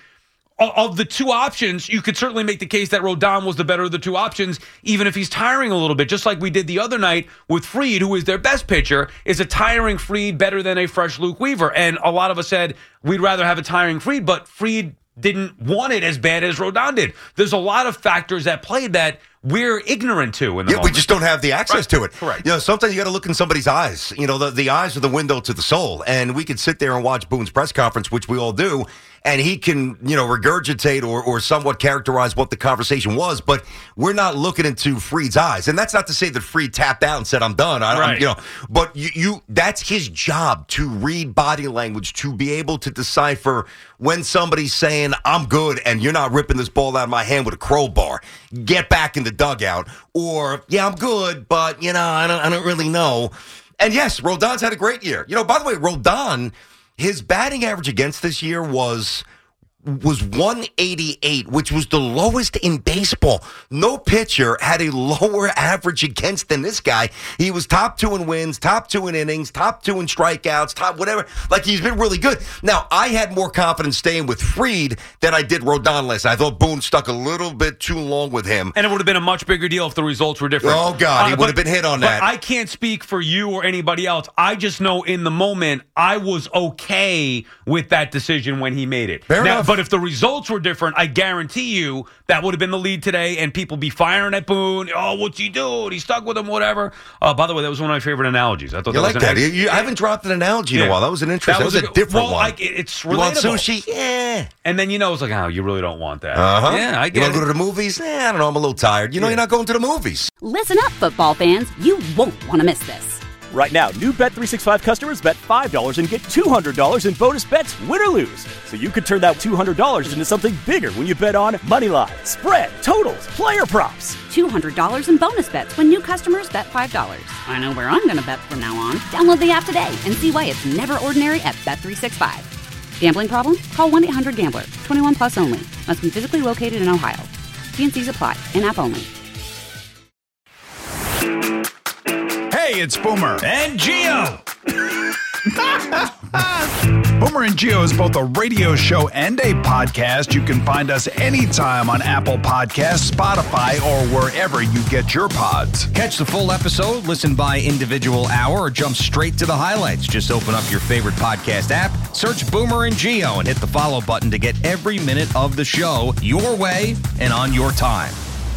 [SPEAKER 5] of the two options, you could certainly make the case that Rodon was the better of the two options, even if he's tiring a little bit, just like we did the other night with Fried, who is their best pitcher. Is a tiring Fried better than a fresh Luke Weaver? And a lot of us said we'd rather have a tiring Fried, but Fried didn't want it as bad as Rodon did. There's a lot of factors that played that we're ignorant to in the
[SPEAKER 6] yeah,
[SPEAKER 5] moment.
[SPEAKER 6] we just don't have the access
[SPEAKER 5] Right.
[SPEAKER 6] to it.
[SPEAKER 5] Correct.
[SPEAKER 6] You know, sometimes you got to look in somebody's eyes. You know, the, the eyes are the window to the soul. And we could sit there and watch Boone's press conference, which we all do, and he can, you know, regurgitate or, or somewhat characterize what the conversation was, but we're not looking into Fried's eyes. And that's not to say that Fried tapped out and said, I'm done. I,
[SPEAKER 5] Right.
[SPEAKER 6] I'm, you know, but you, you, that's his job, to read body language, to be able to decipher when somebody's saying, I'm good, and you're not ripping this ball out of my hand with a crowbar. Get back in the dugout. Or, yeah, I'm good, but, you know, I don't, I don't really know. And yes, Rodon's had a great year. You know, by the way, Rodon, his batting average against this year was was one eighty-eight, which was the lowest in baseball. No pitcher had a lower average against than this guy. He was top two in wins, top two in innings, top two in strikeouts, top whatever. Like, he's been really good. Now, I had more confidence staying with Fried than I did Rodon last night. I thought Boone stuck a little bit too long with him.
[SPEAKER 5] And it would have been a much bigger deal if the results were different.
[SPEAKER 6] Oh, God, he
[SPEAKER 5] Uh,
[SPEAKER 6] would have been hit on that.
[SPEAKER 5] But I can't speak for you or anybody else. I just know in the moment, I was okay with that decision when he made it.
[SPEAKER 6] Fair
[SPEAKER 5] now,
[SPEAKER 6] enough.
[SPEAKER 5] But if the results were different, I guarantee you that would have been the lead today, and people be firing at Boone. Oh, what's he doing? He stuck with him, whatever. Uh, by the way, that was one of my favorite analogies. I thought
[SPEAKER 6] You
[SPEAKER 5] that
[SPEAKER 6] like
[SPEAKER 5] was
[SPEAKER 6] that?
[SPEAKER 5] an
[SPEAKER 6] You, you, I haven't dropped an analogy in
[SPEAKER 5] Yeah.
[SPEAKER 6] a while. That was an interesting. That was,
[SPEAKER 5] a
[SPEAKER 6] a different
[SPEAKER 5] well,
[SPEAKER 6] one.
[SPEAKER 5] I, it's relatable.
[SPEAKER 6] You want sushi? Yeah.
[SPEAKER 5] And then, you know, it's like, oh, you really don't want that.
[SPEAKER 6] Uh-huh.
[SPEAKER 5] Yeah, I
[SPEAKER 6] You
[SPEAKER 5] get
[SPEAKER 6] want to
[SPEAKER 5] it.
[SPEAKER 6] go to the movies? Eh, I don't know. I'm a little tired. You know,
[SPEAKER 5] Yeah.
[SPEAKER 6] you're not going to the movies.
[SPEAKER 1] Listen up, football fans. You won't want to miss this.
[SPEAKER 2] Right now, new Bet three sixty-five customers bet five dollars and get two hundred dollars in bonus bets, win or lose. So you could turn that two hundred dollars into something bigger when you bet on money line, spread, totals, player props.
[SPEAKER 1] two hundred dollars in bonus bets when new customers bet five dollars. I know where I'm going to bet from now on. Download the app today and see why it's never ordinary at Bet three sixty-five. Gambling problem? Call one eight hundred gambler. twenty-one plus only. Must be physically located in Ohio. T and C's apply. In-app only.
[SPEAKER 3] Hey, it's Boomer
[SPEAKER 4] And Geo.
[SPEAKER 3] Boomer and Geo is both a radio show and a podcast. You can find us anytime on Apple Podcasts, Spotify, or wherever you get your pods.
[SPEAKER 4] Catch the full episode, listen by individual hour, or jump straight to the highlights. Just open up your favorite podcast app, search Boomer and Geo, and hit the follow button to get every minute of the show your way and on your time.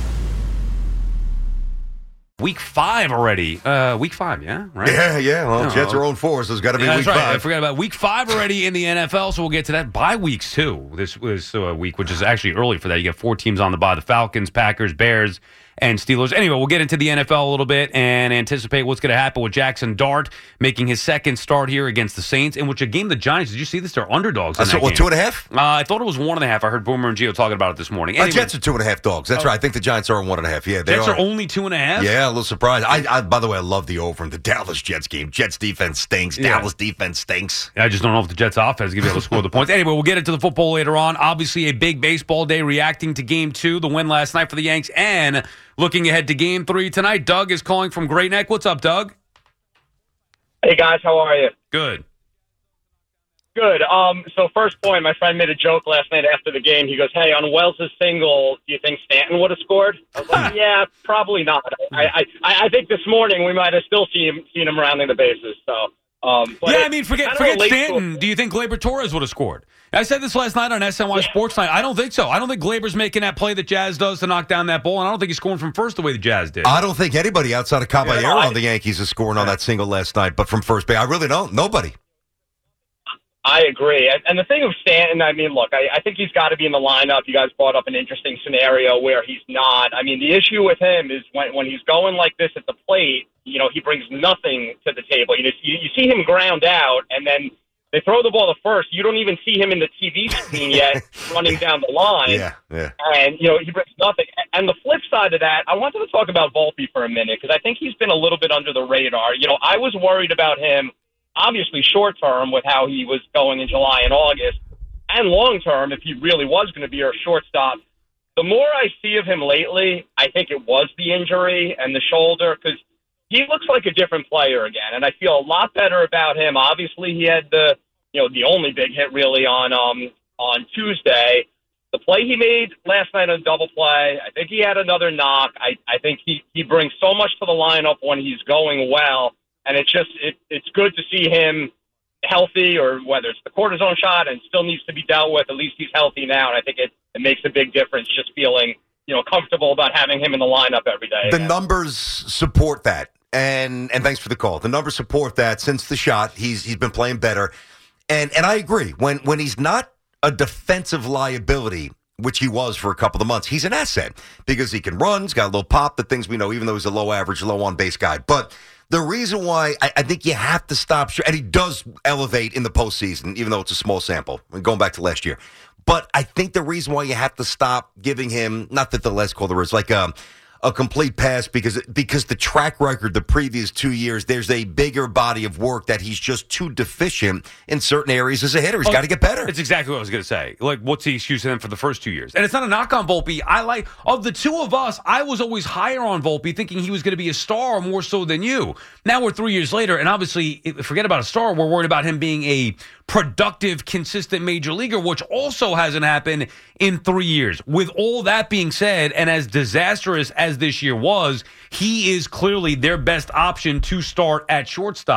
[SPEAKER 5] Week five already. Uh, week five, yeah? Right?
[SPEAKER 6] Yeah, yeah. Well,
[SPEAKER 5] No.
[SPEAKER 6] Jets are oh and four, so it's got to be
[SPEAKER 5] Yeah,
[SPEAKER 6] week
[SPEAKER 5] that's right. I
[SPEAKER 6] five.
[SPEAKER 5] forgot about week five already in the N F L, so we'll get to that. Bye weeks, too. This was a week, which is actually early for that. You get four teams on the bye, the Falcons, Packers, Bears, and Steelers. Anyway, we'll get into the N F L a little bit and anticipate what's going to happen with Jackson Dart making his second start here against the Saints, in which a game the Giants, did you see this? They're underdogs in
[SPEAKER 6] Uh, so,
[SPEAKER 5] that
[SPEAKER 6] what,
[SPEAKER 5] game.
[SPEAKER 6] two and a half?
[SPEAKER 5] Uh, I thought it was one and a half. I heard Boomer and Gio talking about it this morning.
[SPEAKER 6] Uh,
[SPEAKER 5] Anyway,
[SPEAKER 6] Jets are two and a half dogs. That's
[SPEAKER 5] Oh.
[SPEAKER 6] right. I think the Giants are one and a half. Yeah, they
[SPEAKER 5] Jets
[SPEAKER 6] are.
[SPEAKER 5] are only two and a half?
[SPEAKER 6] Yeah, a little surprised. I, I, by the way, I love the over in the Dallas Jets game. Jets defense stinks.
[SPEAKER 5] Yeah.
[SPEAKER 6] Dallas defense stinks.
[SPEAKER 5] I just don't know if the Jets offense is going to be able to score the points. Anyway, we'll get into the football later on. Obviously, a big baseball day reacting to game two, the win last night for the Yanks, and looking ahead to game three tonight. Doug is calling from Great Neck. What's up, Doug?
[SPEAKER 10] Hey guys, how are you?
[SPEAKER 5] Good.
[SPEAKER 10] Good. Um, so first point, my friend made a joke last night after the game. He goes, "Hey, on Wells' single, do you think Stanton would have scored?" I was like, "Yeah, probably not." I, I, I I think this morning we might have still seen him seen him rounding the bases. So, um, but
[SPEAKER 5] yeah,
[SPEAKER 10] it-
[SPEAKER 5] I mean, forget
[SPEAKER 10] kind of
[SPEAKER 5] forget
[SPEAKER 10] a late
[SPEAKER 5] Stanton.
[SPEAKER 10] score.
[SPEAKER 5] Do you think Gleyber Torres would have scored? I said this last night on S N Y Sports Night. I don't think so. I don't think Gleyber's making that play that Jazz does to knock down that ball, and I don't think he's scoring from first the way the Jazz did.
[SPEAKER 6] I don't think anybody outside of Caballero
[SPEAKER 10] Yeah, I-
[SPEAKER 6] on the Yankees is scoring on that single last night, but from first base, I really don't. Nobody.
[SPEAKER 10] I agree. And, and the thing with Stanton, I mean, look, I, I think he's got to be in the lineup. You guys brought up an interesting scenario where he's not. I mean, the issue with him is when when he's going like this at the plate, you know, he brings nothing to the table. You know, you, you see him ground out, and then they throw the ball to first. You don't even see him in the T V screen yet running down the line.
[SPEAKER 6] Yeah, yeah.
[SPEAKER 10] And, you know, he brings nothing. And the flip side of that, I wanted to talk about Volpe for a minute because I think he's been a little bit under the radar. You know, I was worried about him, obviously short term with how he was going in July and August, and long term if he really was going to be our shortstop. The more I see of him lately, I think it was the injury and the shoulder because he looks like a different player again, and I feel a lot better about him. Obviously, he had the, you know, the only big hit really on um on Tuesday. The play he made last night on double play, I think he had another knock. I, I think he, he brings so much to the lineup when he's going well, and it's just it, it's good to see him healthy, or whether it's the cortisone shot and still needs to be dealt with. At least he's healthy now, and I think it, it makes a big difference just feeling, you know, comfortable about having him in the lineup every day.
[SPEAKER 6] The
[SPEAKER 10] again.
[SPEAKER 6] numbers support that. And and thanks for the call. The numbers support that. Since the shot, he's he's been playing better. And and I agree. When when he's not a defensive liability, which he was for a couple of months, he's an asset because he can run. He's got a little pop, the things we know, even though he's a low average, low on base guy. But the reason why I, I think you have to stop, and he does elevate in the postseason, even though it's a small sample, going back to last year. But I think the reason why you have to stop giving him, not that the last caller is like a, a complete pass, because because the track record the previous two years, there's a bigger body of work that he's just too deficient in certain areas as a hitter. He's
[SPEAKER 5] Oh,
[SPEAKER 6] got to get better.
[SPEAKER 5] That's exactly what I was going to say. Like, what's the excuse to them for the first two years? And it's not a knock on Volpe. I like, of the two of us, I was always higher on Volpe, thinking he was going to be a star more so than you. Now we're three years later, and obviously, forget about a star. We're worried about him being a productive, consistent major leaguer, which also hasn't happened in three years. With all that being said, and as disastrous as this year was, he is clearly their best option to start at shortstop.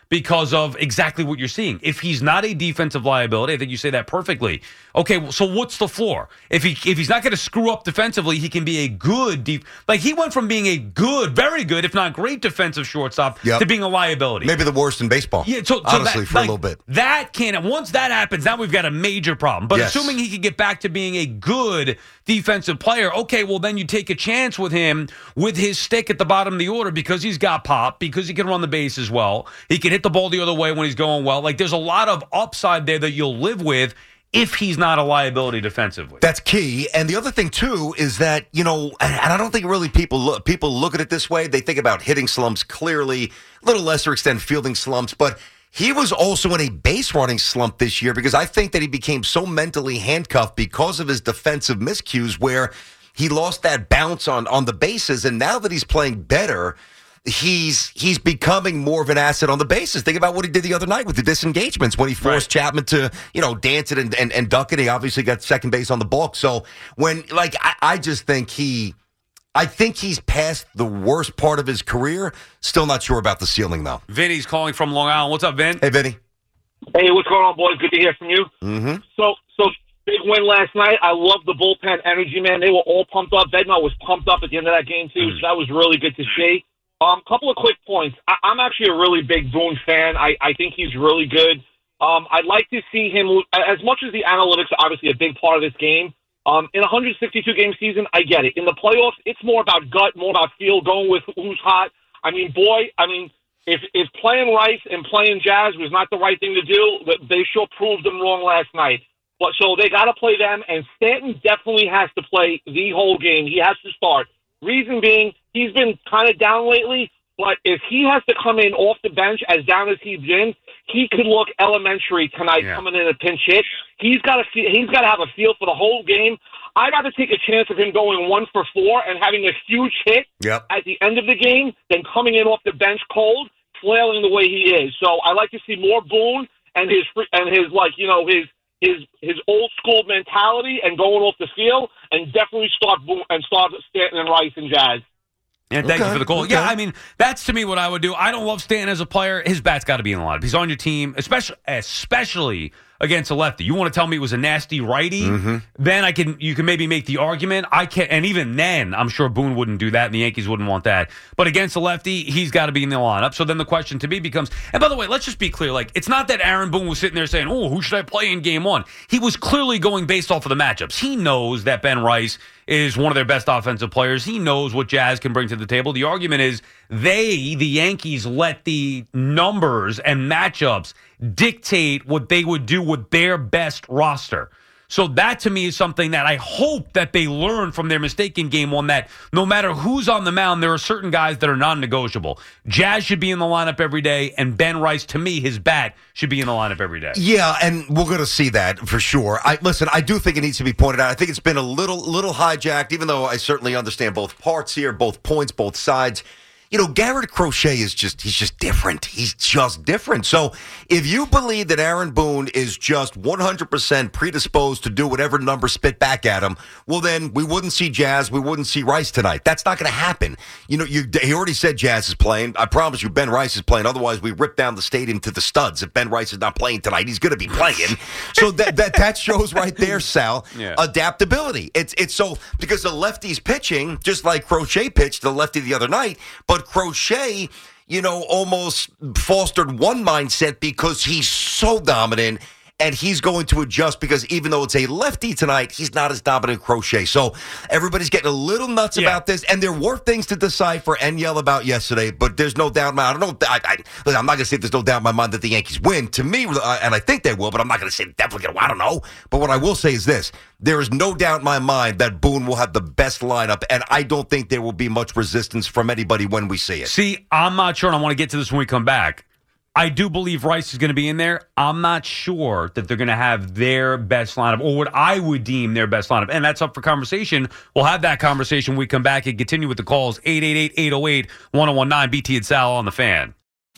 [SPEAKER 5] because of exactly what you're seeing. If he's not a defensive liability, I think you say that perfectly. Okay, well, so what's the floor? If he if he's not going to screw up defensively, he can be a good deep. Like he went from being a good, very good, if not great defensive shortstop
[SPEAKER 6] Yep.
[SPEAKER 5] to being a liability.
[SPEAKER 6] Maybe the worst in baseball.
[SPEAKER 5] Yeah, so, so
[SPEAKER 6] honestly,
[SPEAKER 5] that,
[SPEAKER 6] for
[SPEAKER 5] like,
[SPEAKER 6] a little bit.
[SPEAKER 5] That can't. Once that happens, now we've got a major problem. But
[SPEAKER 6] Yes.
[SPEAKER 5] assuming he could get back to being a good defensive player, okay, well then you take a chance with him with his stick at the bottom of the order because he's got pop, because he can run the base as well. He can hit the ball the other way when he's going well. Like there's a lot of upside there that you'll live with if he's not a liability defensively.
[SPEAKER 6] That's key. And the other thing, too, is that, you know, and I don't think really people look, people look at it this way. They think about hitting slumps clearly, a little lesser extent fielding slumps, but he was also in a base running slump this year because I think that he became so mentally handcuffed because of his defensive miscues where he lost that bounce on, on the bases. And now that he's playing better, he's he's becoming more of an asset on the bases. Think about what he did the other night with the disengagements when he forced right. Chapman to, you know, dance it and, and, and duck it. He obviously got second base on the balk. So when, like, I, I just think he, I think he's past the worst part of his career. Still not sure about the ceiling, though.
[SPEAKER 5] Vinny's calling from Long Island. What's up, Vin?
[SPEAKER 6] Hey, Vinny.
[SPEAKER 11] Hey, what's going on, boys? Good to hear from you.
[SPEAKER 6] Mm-hmm.
[SPEAKER 11] So, so big win last night. I love the bullpen energy, man. They were all pumped up. Bednar was pumped up at the end of that game, too, so that was really good to see. Um, couple of quick points. I, I'm actually a really big Boone fan. I, I think he's really good. Um, I'd like to see him, as much as the analytics are obviously a big part of this game, um, in a one hundred sixty-two game season, I get it. In the playoffs, it's more about gut, more about feel, going with who's hot. I mean, boy, I mean, if, if playing Rice and playing Jazz was not the right thing to do, they sure proved them wrong last night. But so they got to play them, and Stanton definitely has to play the whole game. He has to start. Reason being, he's been kind of down lately, but if he has to come in off the bench as down as he's been, he could look elementary tonight yeah. coming in a pinch hit. He's got to he's got to have a feel for the whole game. I'd rather take a chance of him going one for four and having a huge hit
[SPEAKER 6] yep.
[SPEAKER 11] at the end of the game than coming in off the bench cold, flailing the way he is. So I like to see more Boone and his and his like you know his. his his old school mentality and going off the field, and definitely start boom and start Stanton and Rice and Jazz.
[SPEAKER 5] And thank
[SPEAKER 6] okay,
[SPEAKER 5] you for the call.
[SPEAKER 6] okay.
[SPEAKER 5] Yeah, I mean, that's to me what I would do. I don't love Stanton as a player. His bat's got to be in the lineup. He's on your team, especially especially against a lefty. You want to tell me it was a nasty righty?
[SPEAKER 6] Mm-hmm.
[SPEAKER 5] Then I can you can maybe make the argument. I can, and even then, I'm sure Boone wouldn't do that, and the Yankees wouldn't want that. But against a lefty, he's got to be in the lineup. So then the question to me becomes, and by the way, let's just be clear. Like, it's not that Aaron Boone was sitting there saying, "Oh, who should I play in Game One?" He was clearly going based off of the matchups. He knows that Ben Rice is one of their best offensive players. He knows what Jazz can bring to the table. The argument is they, the Yankees, let the numbers and matchups dictate what they would do with their best roster. So that to me is something that I hope that they learn from their mistake in game one, that no matter who's on the mound, there are certain guys that are non-negotiable. Jazz should be in the lineup every day, and Ben Rice, to me, his bat should be in the lineup every day.
[SPEAKER 6] Yeah, and we're going to see that for sure. I listen, I do think it needs to be pointed out. I think it's been a little little hijacked, even though I certainly understand both parts here, both points, both sides. You know, Garrett Crochet is just, he's just different. He's just different. So if you believe that Aaron Boone is just one hundred percent predisposed to do whatever number spit back at him, well, then we wouldn't see Jazz, we wouldn't see Rice tonight. That's not going to happen. You know, you, he already said Jazz is playing. I promise you Ben Rice is playing. Otherwise, we rip down the stadium to the studs. If Ben Rice is not playing tonight, he's going to be playing. So that, that, that shows right there, Sal,
[SPEAKER 5] yeah.
[SPEAKER 6] adaptability. It's, it's so, because the lefty's pitching, just like Crochet pitched the lefty the other night, but Crochet, you know, almost fostered one mindset because he's so dominant, and he's going to adjust because even though it's a lefty tonight, he's not as dominant Crochet. So everybody's getting a little nuts
[SPEAKER 5] yeah.
[SPEAKER 6] about this, and there were things to decipher and yell about yesterday, but there's no doubt in my I don't know. I, I, I'm not going to say there's no doubt in my mind that the Yankees win. To me, uh, and I think they will, but I'm not going to say definitely going to. I don't know. But what I will say is this. There is no doubt in my mind that Boone will have the best lineup, and I don't think there will be much resistance from anybody when we see it.
[SPEAKER 5] See, I'm not sure, and I want to get to this when we come back. I do believe Rice is going to be in there. I'm not sure that they're going to have their best lineup, or what I would deem their best lineup. And that's up for conversation. We'll have that conversation when we come back and continue with the calls. eight eight eight, eight oh eight, one oh one nine, B T and Sal on the Fan.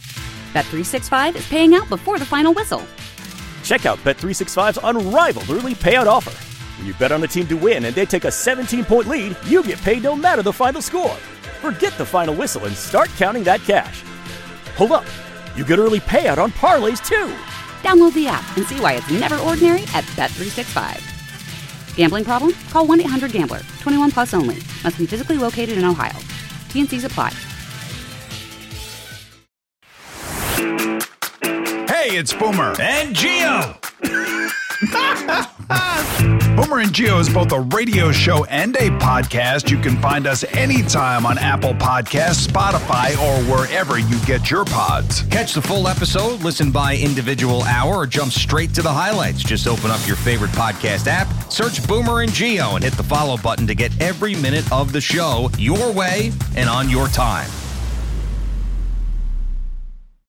[SPEAKER 1] Bet three sixty-five is paying out before the final whistle.
[SPEAKER 2] Check out Bet three sixty-five's unrivaled early payout offer. When you bet on a team to win and they take a seventeen-point lead, you get paid no matter the final score. Forget the final whistle and start counting that cash. Hold up. You get early payout on parlays, too.
[SPEAKER 1] Download the app and see why it's never ordinary at Bet three sixty-five. Gambling problem? Call one eight hundred gambler. twenty-one plus only. Must be physically located in Ohio. T and Cs apply.
[SPEAKER 3] Hey, it's Boomer
[SPEAKER 4] And Gio.
[SPEAKER 3] Boomer and Gio is both a radio show and a podcast. You can find us anytime on Apple Podcasts, Spotify, or wherever you get your pods.
[SPEAKER 4] Catch the full episode, listen by individual hour, or jump straight to the highlights. Just open up your favorite podcast app, search Boomer and Gio, and hit the follow button to get every minute of the show your way and on your time.